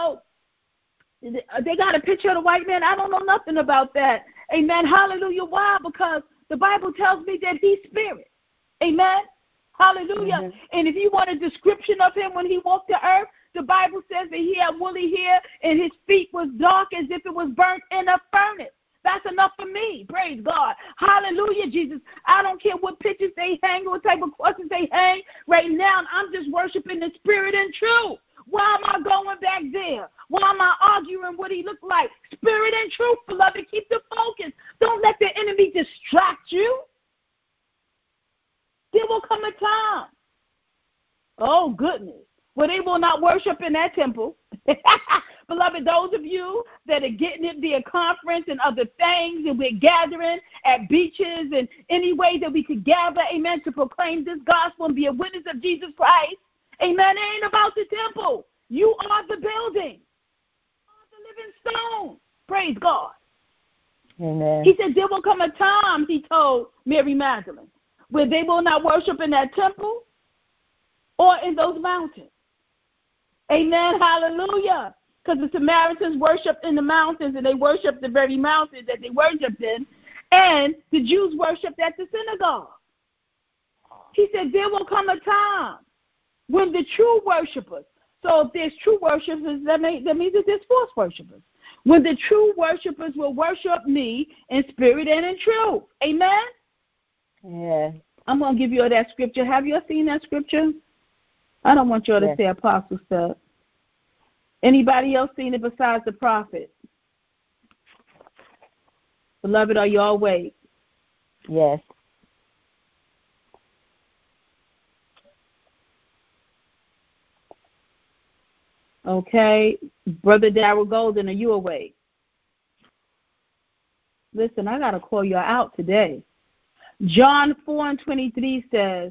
they got a picture of the white man, I don't know nothing about that. Amen. Hallelujah. Why? Because the Bible tells me that he's spirit. Amen. Hallelujah. Mm-hmm. And if you want a description of him when he walked the earth, the Bible says that he had woolly hair and his feet was dark as if it was burnt in a furnace. That's enough for me. Praise God. Hallelujah, Jesus. I don't care what pictures they hang, what type of crosses they hang. Right now, I'm just worshiping the spirit and truth. Why am I going back there? Why am I arguing what he looked like? Spirit and truth, beloved. Keep the focus. Don't let the enemy distract you. There will come a time, oh goodness, where they will not worship in that temple. Beloved, those of you that are getting it via conference and other things, and we're gathering at beaches and any way that we could gather, amen, to proclaim this gospel and be a witness of Jesus Christ. Amen. It ain't about the temple. You are the building. You are the living stone. Praise God. Amen. He said there will come a time, he told Mary Magdalene, where they will not worship in that temple or in those mountains. Amen. Hallelujah. Because the Samaritans worshiped in the mountains, and they worshiped the very mountains that they worshiped in, and the Jews worshiped at the synagogue. He said there will come a time when the true worshipers, so if there's true worshipers, that means that there's false worshipers. When the true worshipers will worship me in spirit and in truth. Amen? Yeah. I'm going to give you all that scripture. Have you all seen that scripture? I don't want you all to say Apostle said. Anybody else seen it besides the prophet? Beloved, are you all awake? Yes. Okay. Brother Darrell Golden, are you awake? Listen, I got to call you out today. John 4:23 says,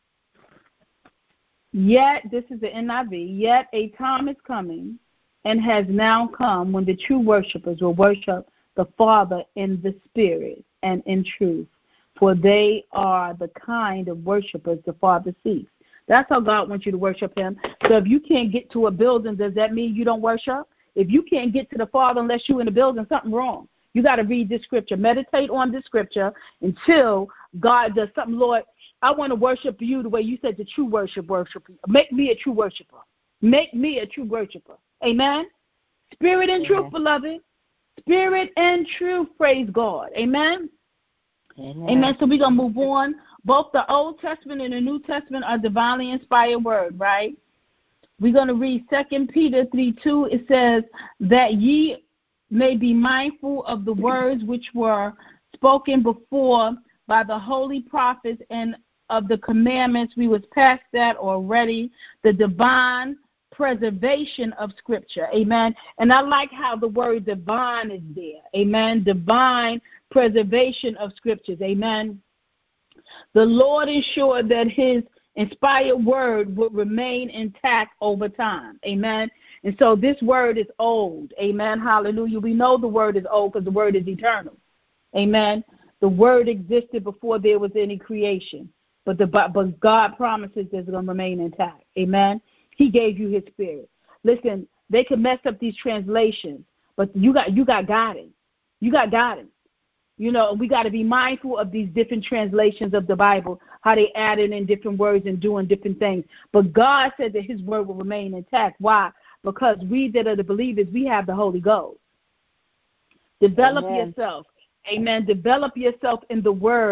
yet, this is the NIV, yet a time is coming and has now come when the true worshipers will worship the Father in the Spirit and in truth, for they are the kind of worshipers the Father seeks. That's how God wants you to worship him. So if you can't get to a building, does that mean you don't worship? If you can't get to the Father unless you're in the building, something wrong. You got to read this scripture. Meditate on this scripture until God does something. Lord, I want to worship you the way you said the true worshiper. Make me a true worshiper. Make me a true worshiper. Amen? Spirit and truth, beloved. Spirit and truth, praise God. Amen? Amen. So we're going to move on. Both the Old Testament and the New Testament are divinely inspired word, right? We're going to read 2 Peter 3:2. It says that ye may be mindful of the words which were spoken before by the holy prophets and of the commandments. We was past that already. The divine preservation of Scripture. Amen. And I like how the word divine is there. Amen. Divine preservation of Scriptures. Amen. The Lord ensured that his inspired word would remain intact over time. Amen. And so this word is old. Amen. Hallelujah. We know the word is old because the word is eternal. Amen. The word existed before there was any creation. But God promises it's going to remain intact. Amen. He gave you his spirit. Listen, they can mess up these translations, but you got guidance. You got guidance. You know, we got to be mindful of these different translations of the Bible, how they added in different words and doing different things. But God said that his word will remain intact. Why? Because we that are the believers, we have the Holy Ghost. Develop yourself. Amen. Develop yourself in the word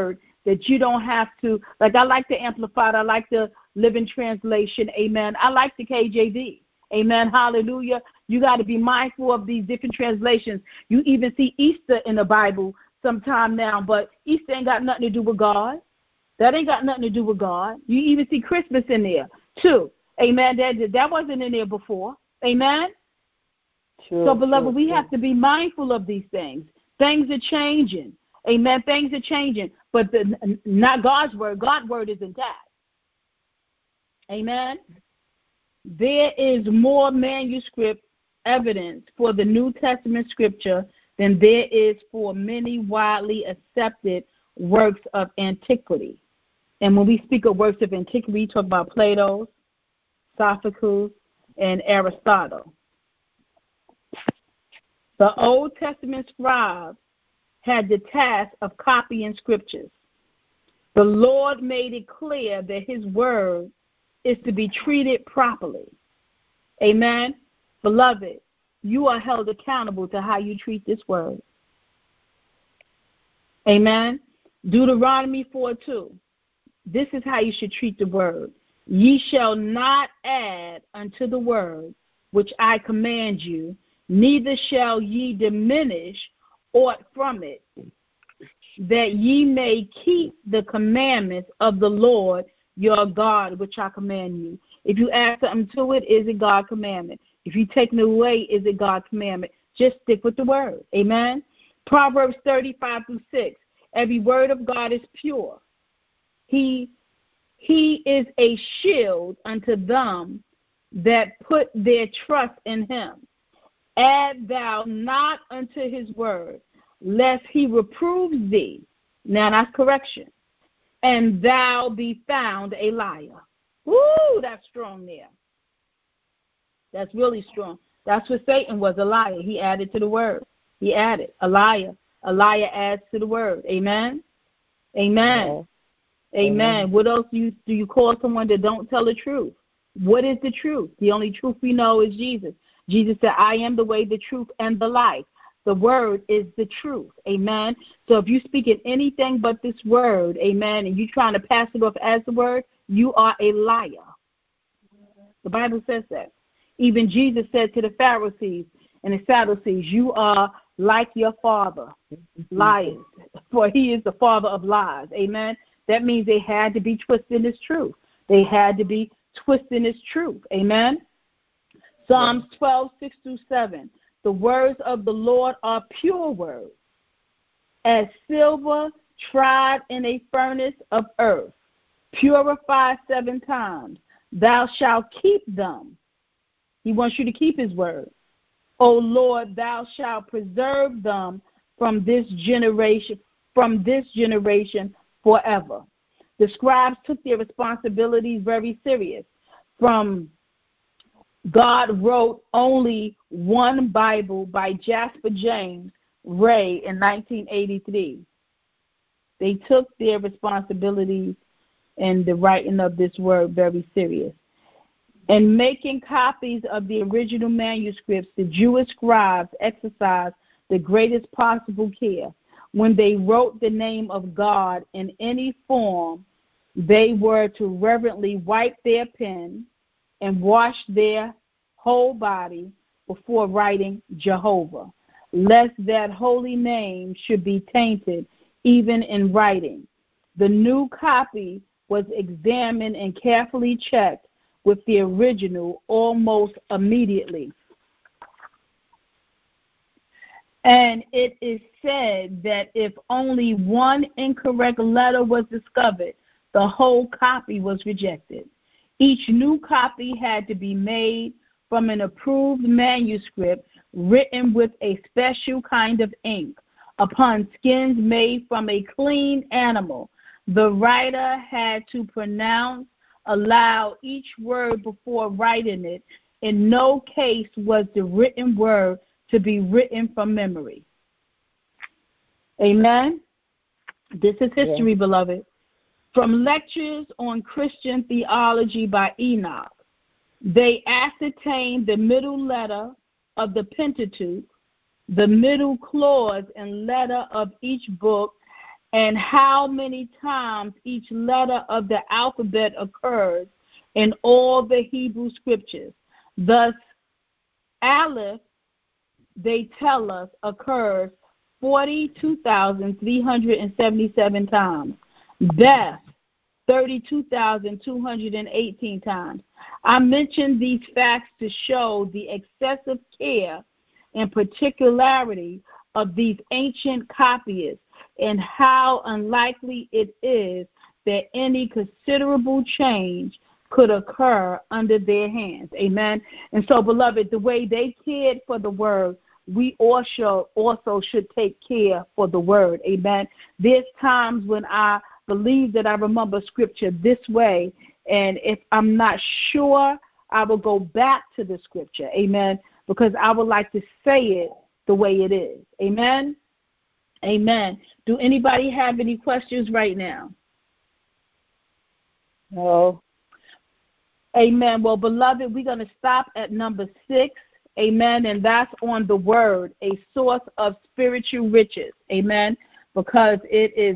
that you don't have to, like I like the Amplified, I like the Living Translation, amen. I like the KJV, amen, hallelujah. You got to be mindful of these different translations. You even see Easter in the Bible sometime now, but Easter ain't got nothing to do with God. That ain't got nothing to do with God. You even see Christmas in there, too, amen. That wasn't in there before, amen. True, so, beloved, we true. have to be mindful of these things. Things are changing. Amen. Things are changing. But not God's word. God's word is intact. Amen. There is more manuscript evidence for the New Testament scripture than there is for many widely accepted works of antiquity. And when we speak of works of antiquity, we talk about Plato, Sophocles, and Aristotle. The Old Testament scribes had the task of copying scriptures. The Lord made it clear that his word is to be treated properly. Amen. Beloved, you are held accountable to how you treat this word. Amen. Deuteronomy 4:2. This is how you should treat the word. Ye shall not add unto the word which I command you, neither shall ye diminish aught from it, that ye may keep the commandments of the Lord your God, which I command you. If you add something to it, is it God's commandment? If you take it away, is it God's commandment? Just stick with the word. Amen. Proverbs 35:6. Every word of God is pure. He is a shield unto them that put their trust in him. Add thou not unto his word, lest he reprove thee. Now that's correction. And thou be found a liar. Woo, that's strong there. That's really strong. That's what Satan was, a liar. He added to the word. He added. A liar. A liar adds to the word. Amen? Amen. Yeah. Amen. What else do you call someone that don't tell the truth? What is the truth? The only truth we know is Jesus. Jesus said, I am the way, the truth, and the life. The word is the truth. Amen. So if you speak in anything but this word, amen, and you're trying to pass it off as the word, you are a liar. The Bible says that. Even Jesus said to the Pharisees and the Sadducees, you are like your father, liars, for he is the father of lies. Amen. That means they had to be twisting his truth. They had to be twisting his truth. Amen. Psalms 12:6-7. The words of the Lord are pure words, as silver tried in a furnace of earth, purified 7 times. Thou shalt keep them. He wants you to keep his word. O Lord, thou shalt preserve them from this generation forever. The scribes took their responsibilities very serious. God wrote only one Bible by Jasper James Ray in 1983. They took their responsibilities in the writing of this word very serious. In making copies of the original manuscripts, the Jewish scribes exercised the greatest possible care. When they wrote the name of God in any form, they were to reverently wipe their pen and wash their whole body before writing Jehovah, lest that holy name should be tainted even in writing. The new copy was examined and carefully checked with the original almost immediately. And it is said that if only one incorrect letter was discovered, the whole copy was rejected. Each new copy had to be made from an approved manuscript written with a special kind of ink upon skins made from a clean animal. The writer had to pronounce aloud each word before writing it. In no case was the written word to be written from memory. Amen? This is history, beloved. From lectures on Christian theology by Enoch, they ascertained the middle letter of the Pentateuch, the middle clause and letter of each book, and how many times each letter of the alphabet occurs in all the Hebrew scriptures. Thus, Aleph, they tell us, occurs 42,377 times. Beth, 32,218 times. I mention these facts to show the excessive care and particularity of these ancient copyists and how unlikely it is that any considerable change could occur under their hands. Amen. And so, beloved, the way they cared for the word, we also should take care for the word. Amen. There's times when I believe that I remember scripture this way, and if I'm not sure, I will go back to the scripture. Amen. Because I would like to say it the way it is. Amen. Amen. Do anybody have any questions right now? No. Amen. Well, beloved, we're going to stop at number 6. Amen. And that's on the word, a source of spiritual riches. Amen. Because it is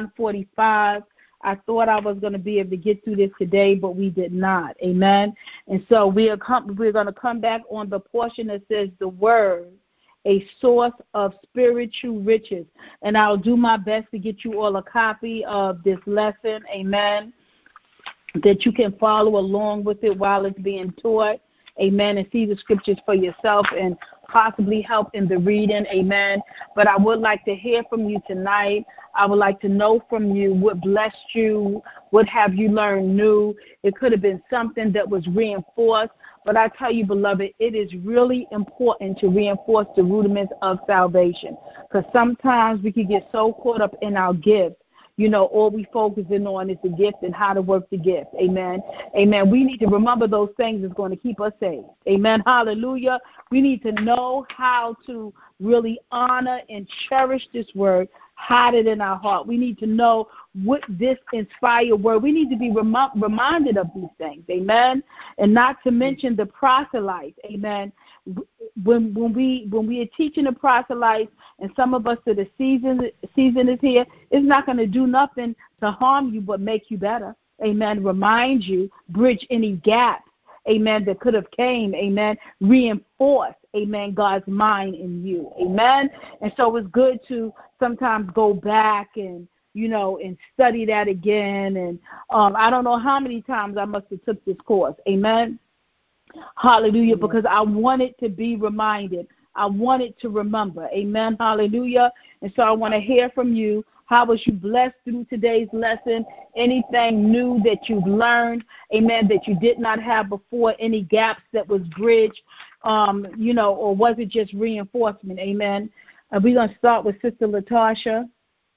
9:45. I thought I was going to be able to get through this today, but we did not. Amen. And so we're going to come back on the portion that says the word, a source of spiritual riches. And I'll do my best to get you all a copy of this lesson. Amen. That you can follow along with it while it's being taught. Amen. And see the scriptures for yourself and possibly help in the reading. Amen. But I would like to hear from you tonight. I would like to know from you what blessed you, what have you learned new. It could have been something that was reinforced. But I tell you, beloved, it is really important to reinforce the rudiments of salvation. Because sometimes we can get so caught up in our gifts. You know, all we focusing on is the gift and how to work the gift. Amen. Amen. We need to remember those things that's going to keep us saved. Amen. Hallelujah. We need to know how to really honor and cherish this word, hide it in our heart. We need to know what this inspired word. We need to be reminded of these things. Amen. And not to mention the proselytes. Amen. When we are teaching the proselytes, and some of us that the season is here, it's not going to do nothing to harm you but make you better. Amen. Remind you, bridge any gaps, amen, that could have came, amen, reinforce, amen, God's mind in you. Amen. And so it's good to sometimes go back and, you know, and study that again. And I don't know how many times I must have took this course. Amen. Hallelujah, because I wanted to be reminded. I wanted to remember. Amen. Hallelujah. And so I want to hear from you. How was you blessed through today's lesson? Anything new that you've learned, amen, that you did not have before? Any gaps that was bridged, you know, or was it just reinforcement? Amen. We're going to start with Sister Latasha.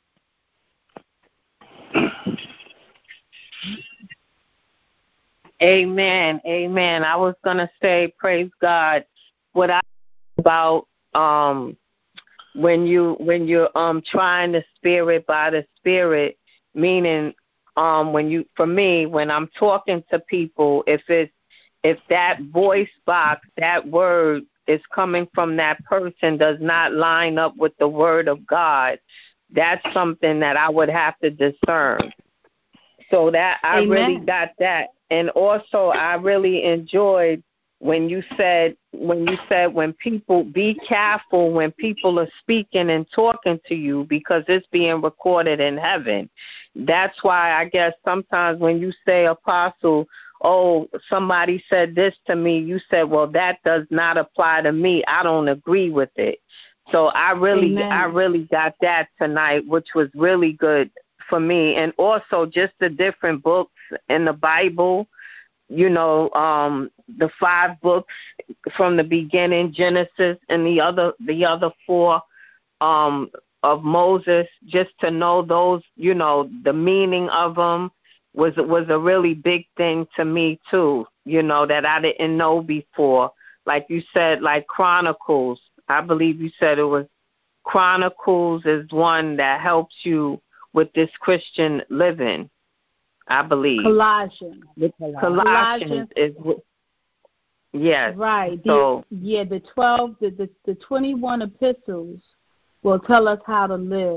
Amen. Amen. I was going to say, praise God, what I about when you're trying the spirit by the spirit, meaning when I'm talking to people, if that voice box, that word is coming from that person does not line up with the word of God, that's something that I would have to discern. So that I really got that. And also I really enjoyed when you said when people be careful when people are speaking and talking to you, because it's being recorded in heaven. That's why I guess sometimes when you say, Apostle, oh, somebody said this to me, you said, well, that does not apply to me. I don't agree with it. So I really got that tonight, which was really good for me. And also just the different books in the Bible, you know, the 5 books from the beginning, Genesis, and the other 4 of Moses, just to know those, you know, the meaning of them was a really big thing to me too, you know, that I didn't know before. Like you said, like Chronicles, I believe you said it was Chronicles is one that helps you with this Christian living, I believe. Colossians is yes. Right. So the 21 epistles will tell us how to live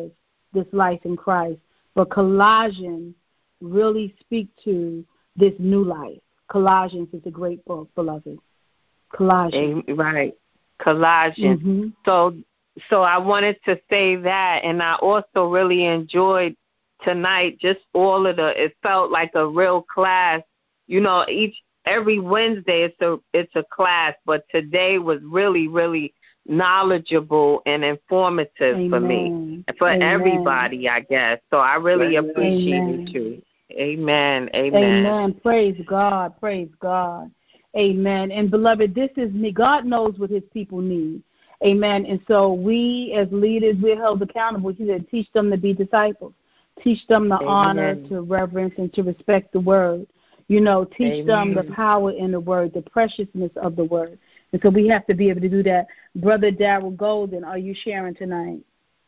this life in Christ. But Colossians really speak to this new life. Colossians is a great book, beloved. Colossians. Right. Colossians. Mm-hmm. So I wanted to say that, and I also really enjoyed tonight just all of it felt like a real class. You know, every Wednesday it's a class, but today was really, really knowledgeable and informative for me, for everybody, I guess. So I really appreciate you. Amen. Amen. Amen. Praise God. Praise God. Amen. And beloved, this is me. God knows what his people need. Amen. And so we as leaders, we're held accountable. He said, teach them to be disciples. Teach them the honor, to reverence, and to respect the word. You know, teach them the power in the word, the preciousness of the word. And so we have to be able to do that. Brother Darrell Golden, are you sharing tonight?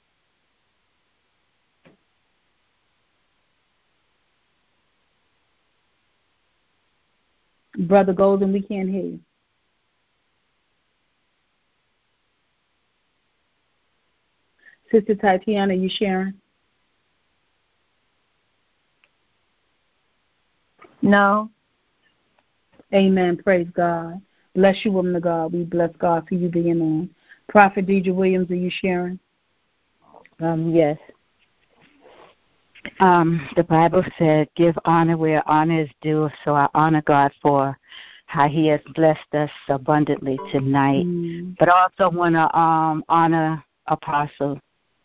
Brother Golden, we can't hear you. Sister Tatiana, are you sharing? No. Amen. Praise God. Bless you, woman of God. We bless God for you being on. Prophet Deidre Williams, are you sharing? Yes. The Bible said, give honor where honor is due, so I honor God for how he has blessed us abundantly tonight. But I also want to honor Apostle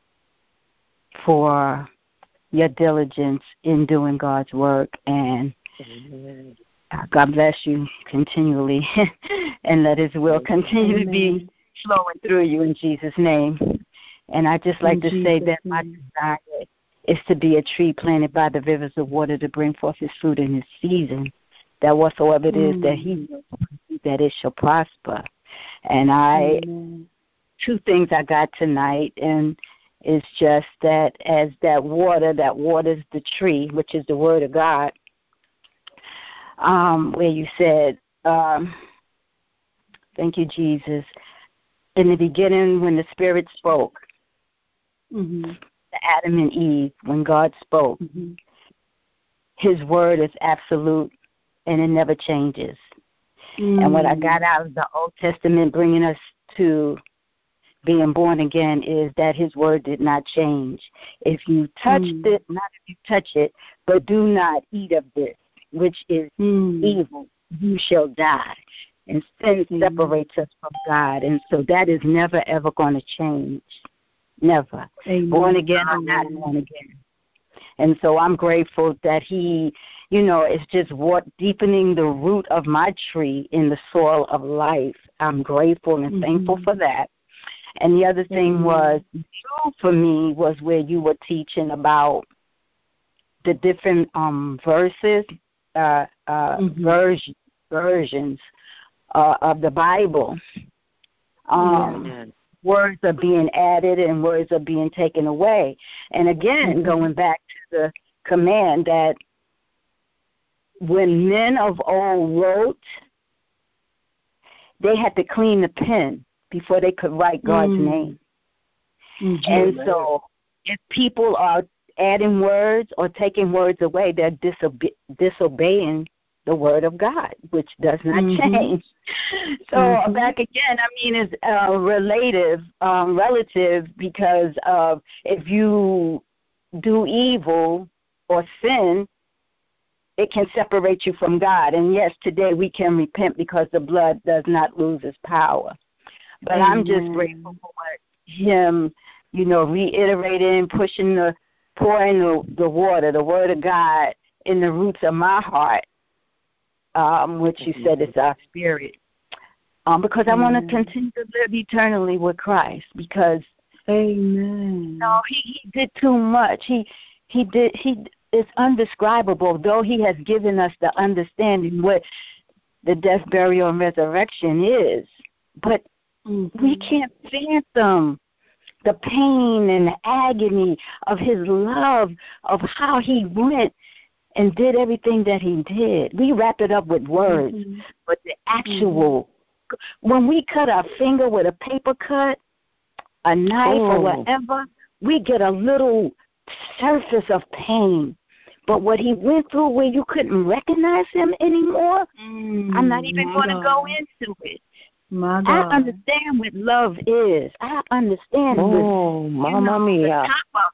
for your diligence in doing God's work, and God bless you continually, and let his will continue to be flowing through you in Jesus' name. And I just like to say that my desire is to be a tree planted by the rivers of water to bring forth his fruit in his season, that whatsoever it is that he will, that it shall prosper. And two things I got tonight, and it's just that as that waters the tree, which is the word of God, where you said, thank you, Jesus, in the beginning when the Spirit spoke, Adam and Eve, when God spoke, his word is absolute and it never changes. And what I got out of the Old Testament bringing us to being born again is that his word did not change. If you touched it, not if you touch it, but do not eat of this, which is evil, you shall die. And sin separates us from God. And so that is never, ever going to change. Never. Born again or not born again. And so I'm grateful that he, is just deepening the root of my tree in the soil of life. I'm grateful and thankful for that. And the other thing was, for me, was where you were teaching about the different verses, versions of the Bible. Words are being added and words are being taken away. And again, going back to the command that when men of old wrote, they had to clean the pen before they could write God's name. And so if people are adding words or taking words away, they're disobeying the word of God, which does not change. So back again, it's relative, because of if you do evil or sin, it can separate you from God. And yes, today we can repent because the blood does not lose its power. But I'm just grateful for him, reiterating, pouring the water, the word of God in the roots of my heart, which you said is our spirit. Because I want to continue to live eternally with Christ, because he did too much. It's undescribable, though he has given us the understanding what the death, burial, and resurrection is. But we can't fathom the pain and the agony of his love, of how he went and did everything that he did. We wrap it up with words, but the actual, when we cut our finger with a paper cut, a knife or whatever, we get a little surface of pain. But what he went through where you couldn't recognize him anymore, I'm not even going to go into it. My God. I understand what love is. I understand. Oh, Mamma Mia.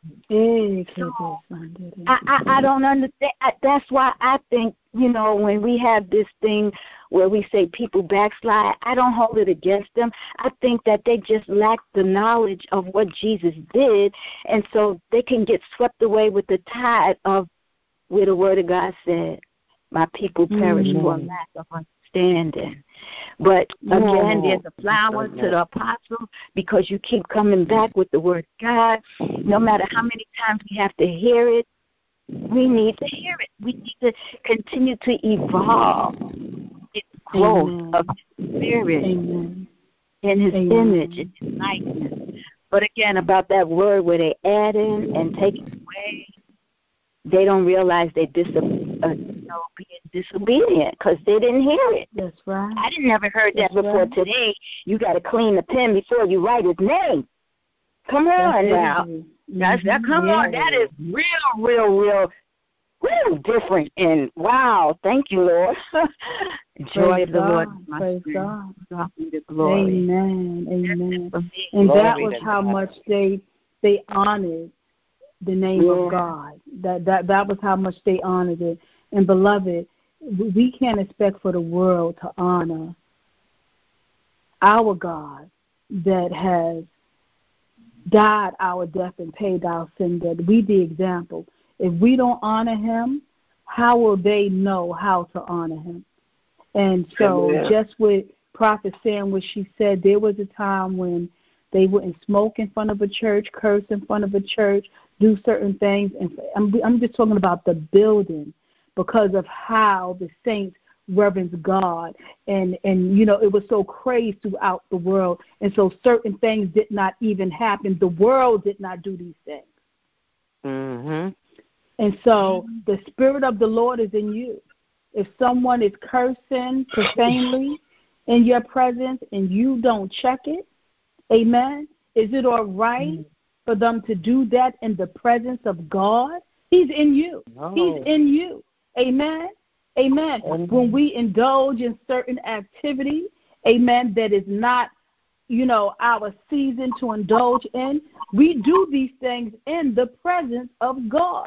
So, I don't understand. That's why I think, when we have this thing where we say people backslide, I don't hold it against them. I think that they just lack the knowledge of what Jesus did, and so they can get swept away with the tide of where the Word of God said, my people perish for a lack of understanding. But again, there's a flower to the apostle because you keep coming back with the Word of God. No matter how many times we have to hear it, we need to hear it. We need to continue to evolve its growth of His Spirit in His image and His likeness. But again, about that word where they add in and take it away, they don't realize they're being disobedient because they didn't hear it. That's right. I didn't never heard that before today. You got to clean the pen before you write his name. Come on now. Come on. That is real different. And wow, thank you, Lord. Joy of the Lord. Praise God. God be the glory. Amen. And that was how much they honored the name of God. That was how much they honored it. And beloved, we can't expect for the world to honor our God that has died our death and paid our sin debt. We the example. If we don't honor him, how will they know how to honor him? And so just with Prophet saying what she said, there was a time when they wouldn't smoke in front of a church, curse in front of a church, do certain things. And I'm just talking about the building because of how the saints reverence God. And it was so crazy throughout the world. And so certain things did not even happen. The world did not do these things. Mm-hmm. And so the Spirit of the Lord is in you. If someone is cursing profanely in your presence and you don't check it, amen, is it all right for them to do that in the presence of God? He's in you. No. He's in you. Amen. Amen. When we indulge in certain activity, amen, that is not, our season to indulge in, we do these things in the presence of God.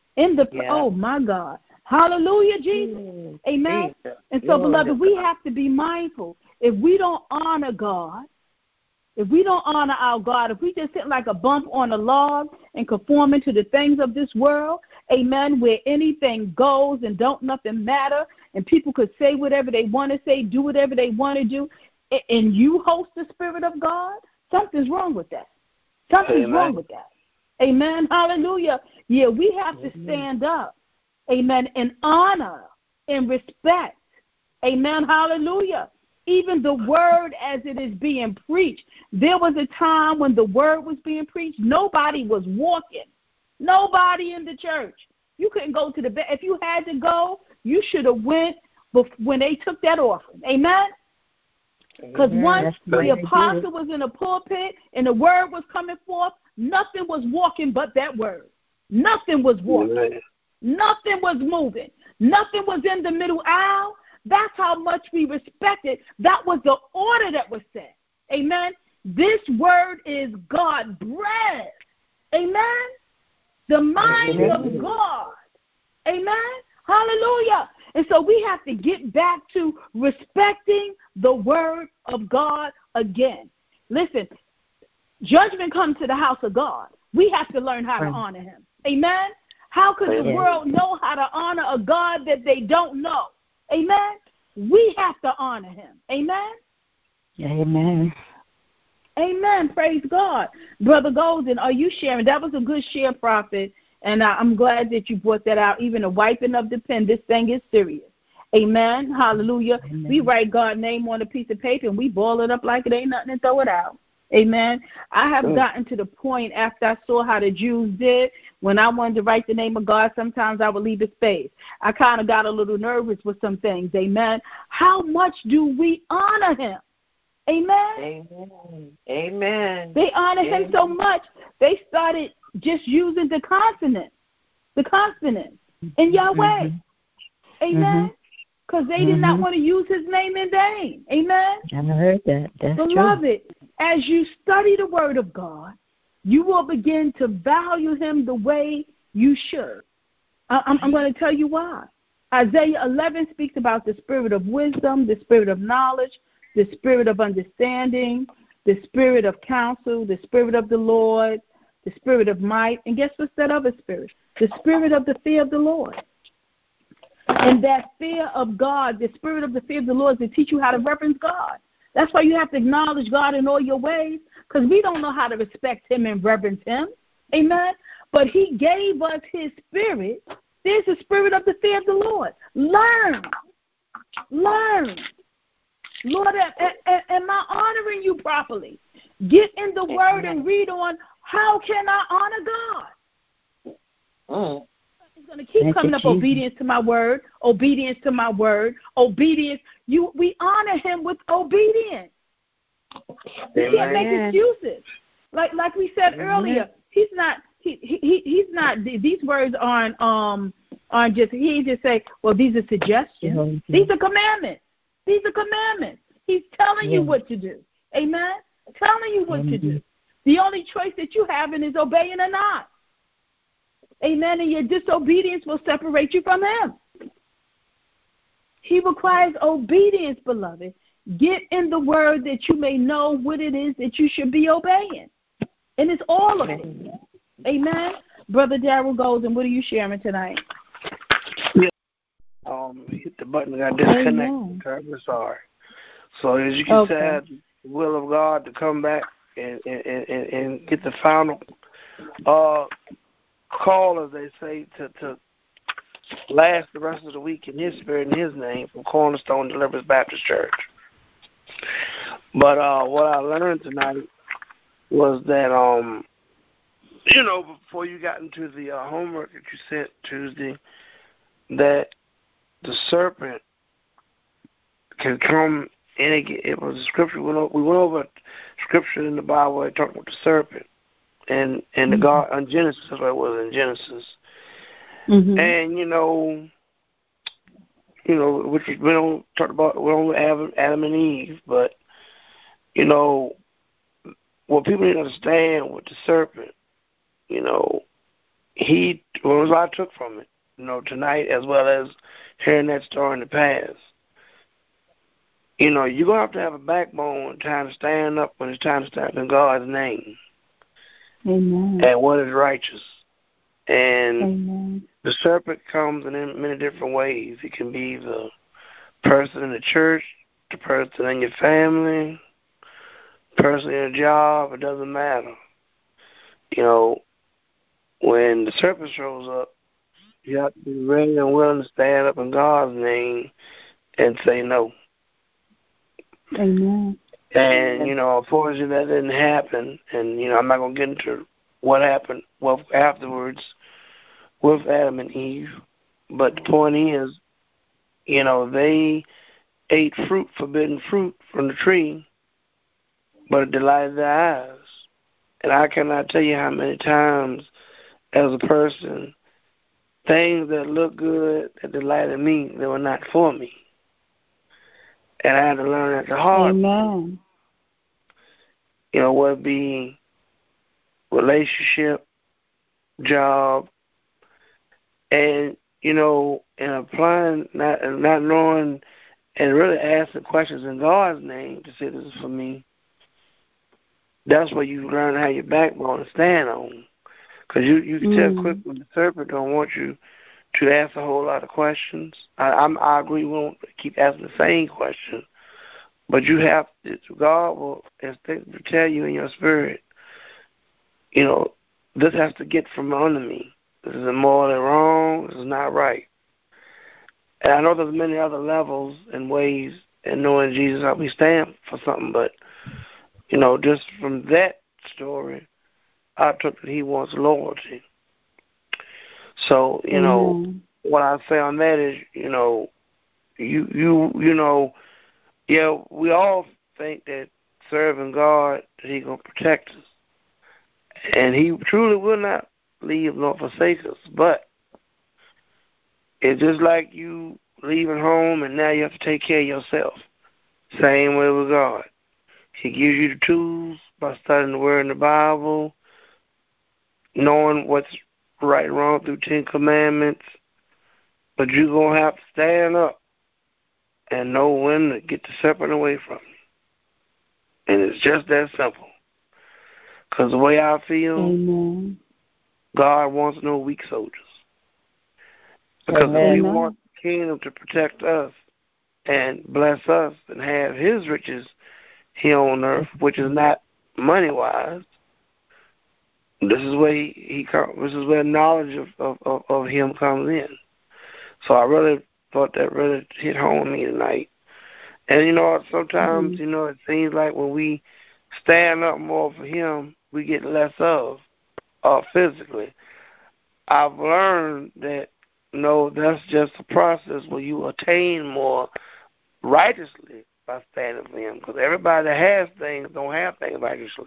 Oh, my God. Hallelujah, Jesus. Amen. And so, beloved, we have to be mindful. If we don't honor God, if we don't honor our God, if we just sit like a bump on a log and conforming to the things of this world, amen, where anything goes and don't nothing matter, and people could say whatever they want to say, do whatever they want to do, and you host the Spirit of God, something's wrong with that. Something's wrong with that. Amen. Hallelujah. Yeah, we have to stand up, amen, and honor and respect. Amen. Hallelujah. Even the word as it is being preached. There was a time when the word was being preached, nobody was walking. Nobody in the church. You couldn't go to the bed. If you had to go, you should have went when they took that offering. Amen? Because once the apostle was in the pulpit and the word was coming forth, nothing was walking but that word. Nothing was walking. Amen. Nothing was moving. Nothing was in the middle aisle. That's how much we respected. That was the order that was set. Amen? This word is God bread. Amen? The mind of God. Amen? Hallelujah. And so we have to get back to respecting the word of God again. Listen, judgment comes to the house of God. We have to learn how to honor him. Amen? How could the world know how to honor a God that they don't know? Amen? We have to honor him. Amen? Amen. Amen. Praise God. Brother Golden, are you sharing? That was a good share, Prophet, and I'm glad that you brought that out. Even the wiping of the pen, this thing is serious. Amen. Hallelujah. Amen. We write God's name on a piece of paper, and we ball it up like it ain't nothing and throw it out. Amen. I have gotten to the point after I saw how the Jews did, when I wanted to write the name of God, sometimes I would leave a space. I kind of got a little nervous with some things. Amen. How much do we honor him? Amen. Amen. They honor him so much. They started just using the consonants in Yahweh. Amen. Because they did not want to use his name in vain. Amen. I heard that. That's Beloved, true. as you study the word of God, you will begin to value him the way you should. I'm going to tell you why. Isaiah 11 speaks about the spirit of wisdom, the spirit of knowledge, the spirit of understanding, the spirit of counsel, the spirit of the Lord, the spirit of might. And guess what's that other spirit? The spirit of the fear of the Lord. And that fear of God, the spirit of the fear of the Lord, is to teach you how to reverence God. That's why you have to acknowledge God in all your ways, because we don't know how to respect him and reverence him. Amen? But he gave us his spirit. There's the spirit of the fear of the Lord. Learn. Lord, am I honoring you properly? Get in the word and read on how can I honor God. It's going to keep coming up, obedience to my word, obedience to my word, obedience. We honor him with obedience. You can't make excuses. Like we said earlier, he's not. He's not. These words aren't just. He just say, well, these are suggestions. These are commandments. These are commandments. He's telling you what to do. Amen. Telling you what to do. The only choice that you have is obeying or not. Amen. And your disobedience will separate you from him. He requires obedience, beloved. Get in the word that you may know what it is that you should be obeying. And it's all of it. Amen. Brother Darrell Golden, what are you sharing tonight? Hit the button, got disconnected. Terribly sorry. So as you can say, the will of God to come back and get the final call, as they say, to last the rest of the week in his spirit and his name from Cornerstone Deliverance Baptist Church. But what I learned tonight was that, before you got into the homework that you sent Tuesday, that the serpent can come in. It was a scripture. We went over scripture in the Bible where it talked about the serpent. And the God on Genesis, that's what it was in Genesis. And which we don't talk about. We don't have Adam and Eve, but what people need to understand with the serpent, what I took from it, tonight, as well as hearing that story in the past. You're gonna have a backbone time to stand up when it's time to stand in God's name. Amen. And what is righteous. And the serpent comes in many different ways. It can be the person in the church, the person in your family, the person in a job. It doesn't matter. When the serpent shows up, you have to be ready and willing to stand up in God's name and say no. Amen. And, unfortunately that didn't happen. And, I'm not going to get into what happened afterwards with Adam and Eve. But the point is, they ate forbidden fruit from the tree, but it delighted their eyes. And I cannot tell you how many times as a person, things that look good, that delighted me, they were not for me. And I had to learn at the hard way. Whether it be relationship, job, and, and applying, not knowing, and really asking questions in God's name to say this is for me. That's where you learn how your backbone to stand on. Because you can tell quickly the serpent don't want you to ask a whole lot of questions. I agree, we won't keep asking the same question. But you have to, God will instinctively tell you in your spirit, this has to get from under me. This is morally wrong. This is not right. And I know there's many other levels and ways in knowing Jesus, how we stand for something. But, just from that story, I took that he wants loyalty. So, what I say on that is, we all think that serving God, that he's going to protect us. And he truly will not leave nor forsake us. But it's just like you leaving home and now you have to take care of yourself. Same way with God. He gives you the tools by studying the Word in the Bible, knowing what's right and wrong through 10 Commandments. But you're going to have to stand up and know when to get the serpent away from you. And it's just that simple. Because the way I feel, Amen. God wants no weak soldiers. Because Amen. if we want the kingdom to protect us and bless us and have his riches here on earth, which is not money-wise, this is where this is where knowledge of him comes in. So I really thought that really hit home with me tonight. And, sometimes, it seems like when we stand up more for him, we get less of physically. I've learned that, that's just a process where you attain more righteously by standing for him. Because everybody that has things don't have things righteously.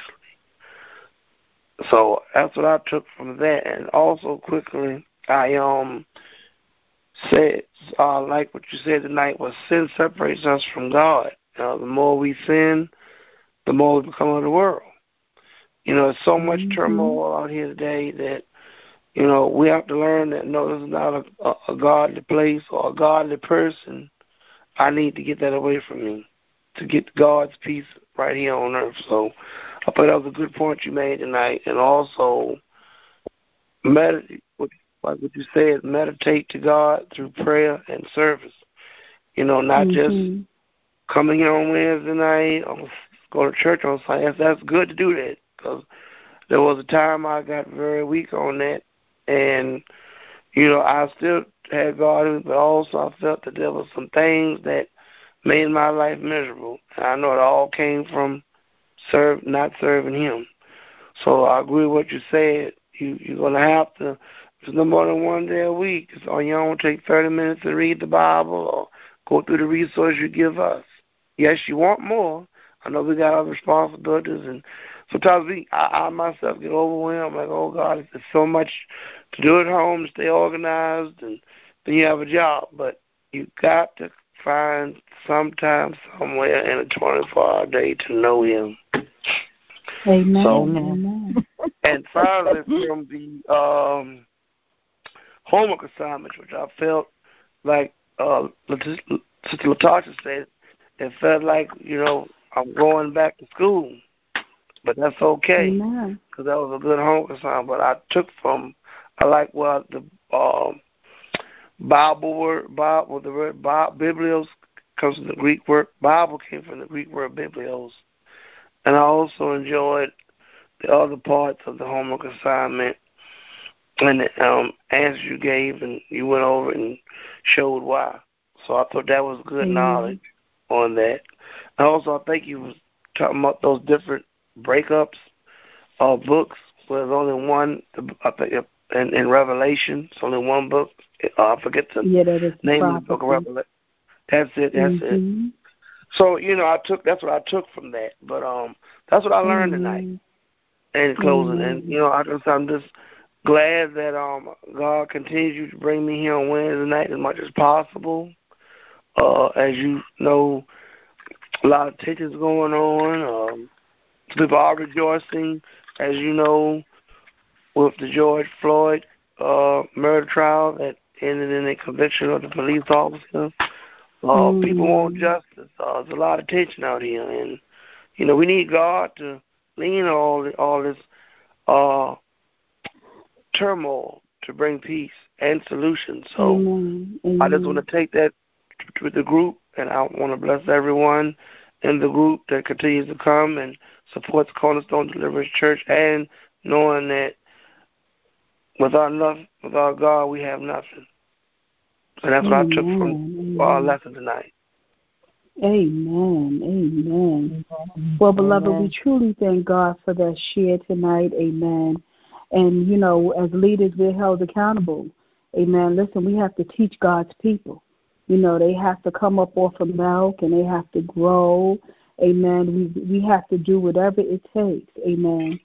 So that's what I took from that. And also quickly, I said, like what you said tonight, was sin separates us from God. The more we sin, the more we become of the world. There's so much turmoil out here today that, we have to learn that, no, this is not a godly place or a godly person. I need to get that away from me to get God's peace right here on earth. So I thought that was a good point you made tonight. And also, meditate, like what you said, meditate to God through prayer and service. Not just coming here on Wednesday night or go to church on Sunday. That's good to do that, because there was a time I got very weak on that. And, I still had God in me, but also I felt that there was some things that made my life miserable. And I know it all came from not serving him. So I agree with what you said. You're going to have to, it's no more than one day a week. It's on your own. Take 30 minutes to read the Bible or go through the resources you give us. Yes, you want more. I know we got other responsibilities, and sometimes I myself get overwhelmed. Like, oh, God, there's so much to do at home, to stay organized, and then you have a job. But you got to find sometime, somewhere in a 24-hour day to know him. Amen. So, Amen. And finally, from the homework assignments, which I felt like Sister Latasha said, it felt like, I'm going back to school. But that's okay, because that was a good homework assignment. But I took I like what the Bible word, the word biblios comes from the Greek word. Bible came from the Greek word biblios. And I also enjoyed the other parts of the homework assignment and the answers you gave, and you went over and showed why. So I thought that was good knowledge on that. And also, I think you was talking about those different breakups of books. Where there's only one, I think, in Revelation, it's only one book. I forget the name of the book of Revelation. That's it. That's it. So that's what I took from that. But that's what I learned tonight. In closing, and I'm just glad that God continues to bring me here on Wednesday night as much as possible. As you know, a lot of tensions going on. People are rejoicing, as you know, with the George Floyd murder trial that ended in a conviction of the police officer. People want justice. There's a lot of tension out here, and we need God to lean on all this turmoil to bring peace and solutions. So I just want to take that to the group, and I want to bless everyone in the group that continues to come and supports Cornerstone Deliverance Church, and knowing that without God, we have nothing. And that's what I took from our lesson tonight. Amen. Well, beloved, we truly thank God for that share tonight. Amen. And, as leaders, we're held accountable. Amen. Listen, we have to teach God's people. They have to come up off of milk, and they have to grow. Amen. We have to do whatever it takes. Amen.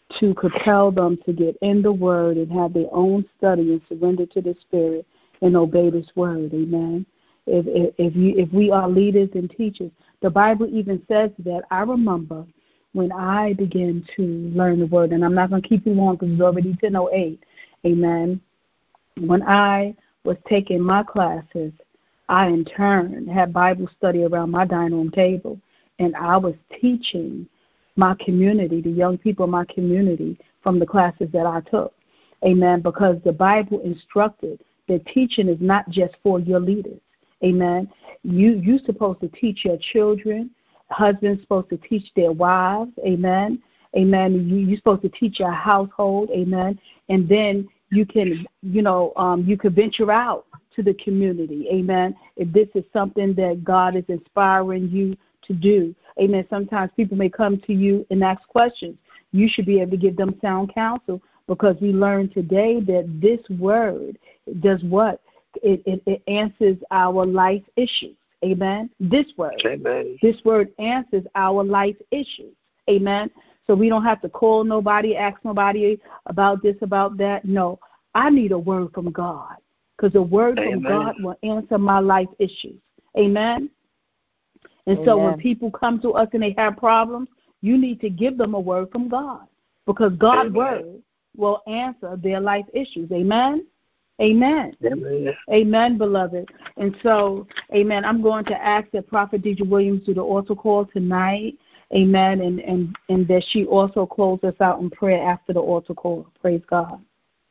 to compel them to get in the Word and have their own study and surrender to the Spirit and obey this Word. Amen. If we are leaders and teachers, the Bible even says that. I remember when I began to learn the Word, and I'm not going to keep you long because it's already 10:08. Amen. When I was taking my classes, I in turn had Bible study around my dining room table, and I was teaching my community, the young people in my community, from the classes that I took. Amen. Because the Bible instructed that teaching is not just for your leaders. Amen. You're supposed to teach your children. Husbands supposed to teach their wives. Amen. Amen. You're supposed to teach your household. Amen. And then you can, you could venture out to the community. Amen. If this is something that God is inspiring you to do. Amen. Sometimes people may come to you and ask questions. You should be able to give them sound counsel, because we learned today that this word does what? It answers our life issues. Amen. This word. Amen. This word answers our life issues. Amen. So we don't have to call nobody, ask nobody about this, about that. No, I need a word from God, because a word from God will answer my life issues. Amen. And so when people come to us and they have problems, you need to give them a word from God, because God's word will answer their life issues. Amen. Amen. Amen. Amen, beloved. And so, amen, I'm going to ask that Prophet Deidre Williams do the altar call tonight. Amen. And that she also close us out in prayer after the altar call. Praise God.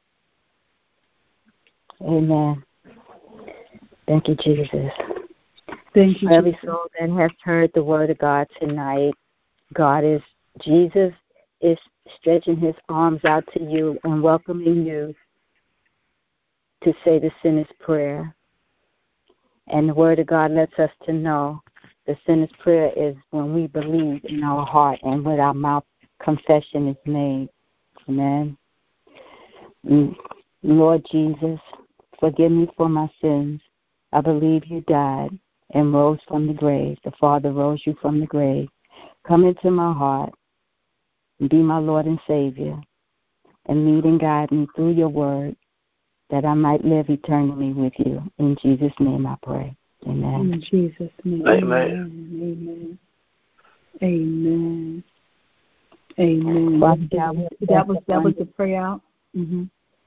Amen. Thank you, Jesus. Thank you, Every Jesus. soul that has heard the word of God tonight, Jesus is stretching his arms out to you and welcoming you to say the sinner's prayer. And the word of God lets us to know the sinner's prayer is when we believe in our heart and with our mouth confession is made. Amen. Lord Jesus, forgive me for my sins. I believe you died and rose from the grave. The Father rose you from the grave. Come into my heart and be my Lord and Savior, and lead and guide me through your word, that I might live eternally with you. In Jesus' name I pray. Amen. In Jesus' name. Amen. Amen. Amen. Father God, that was the prayer out. Mm-hmm.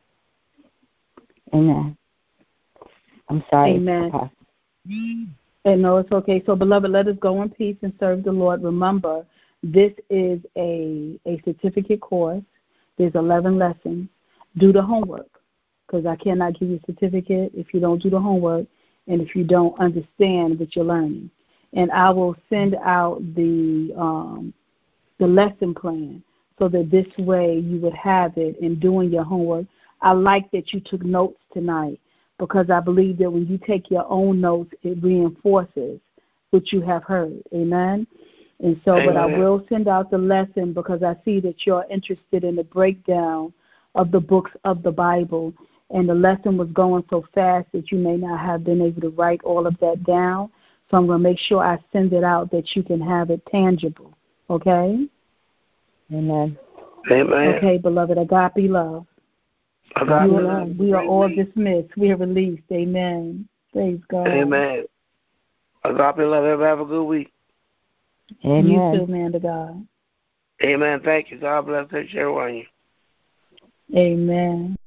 Amen. I'm sorry. Amen. And no, it's okay. So, beloved, let us go in peace and serve the Lord. Remember, this is a certificate course. There's 11 lessons. Do the homework, because I cannot give you a certificate if you don't do the homework and if you don't understand what you're learning. And I will send out the lesson plan so that this way you would have it in doing your homework. I like that you took notes tonight, because I believe that when you take your own notes, it reinforces what you have heard. Amen? And so, but I will send out the lesson, because I see that you're interested in the breakdown of the books of the Bible. And the lesson was going so fast that you may not have been able to write all of that down. So I'm going to make sure I send it out that you can have it tangible. Okay? Amen. Amen. Okay, beloved. Agape love. We are all dismissed. We are released. Amen. Praise God. Amen. Agape love. Everybody have a good week. Amen. You too, man to God. Amen. Thank you. God bless everyone. Amen.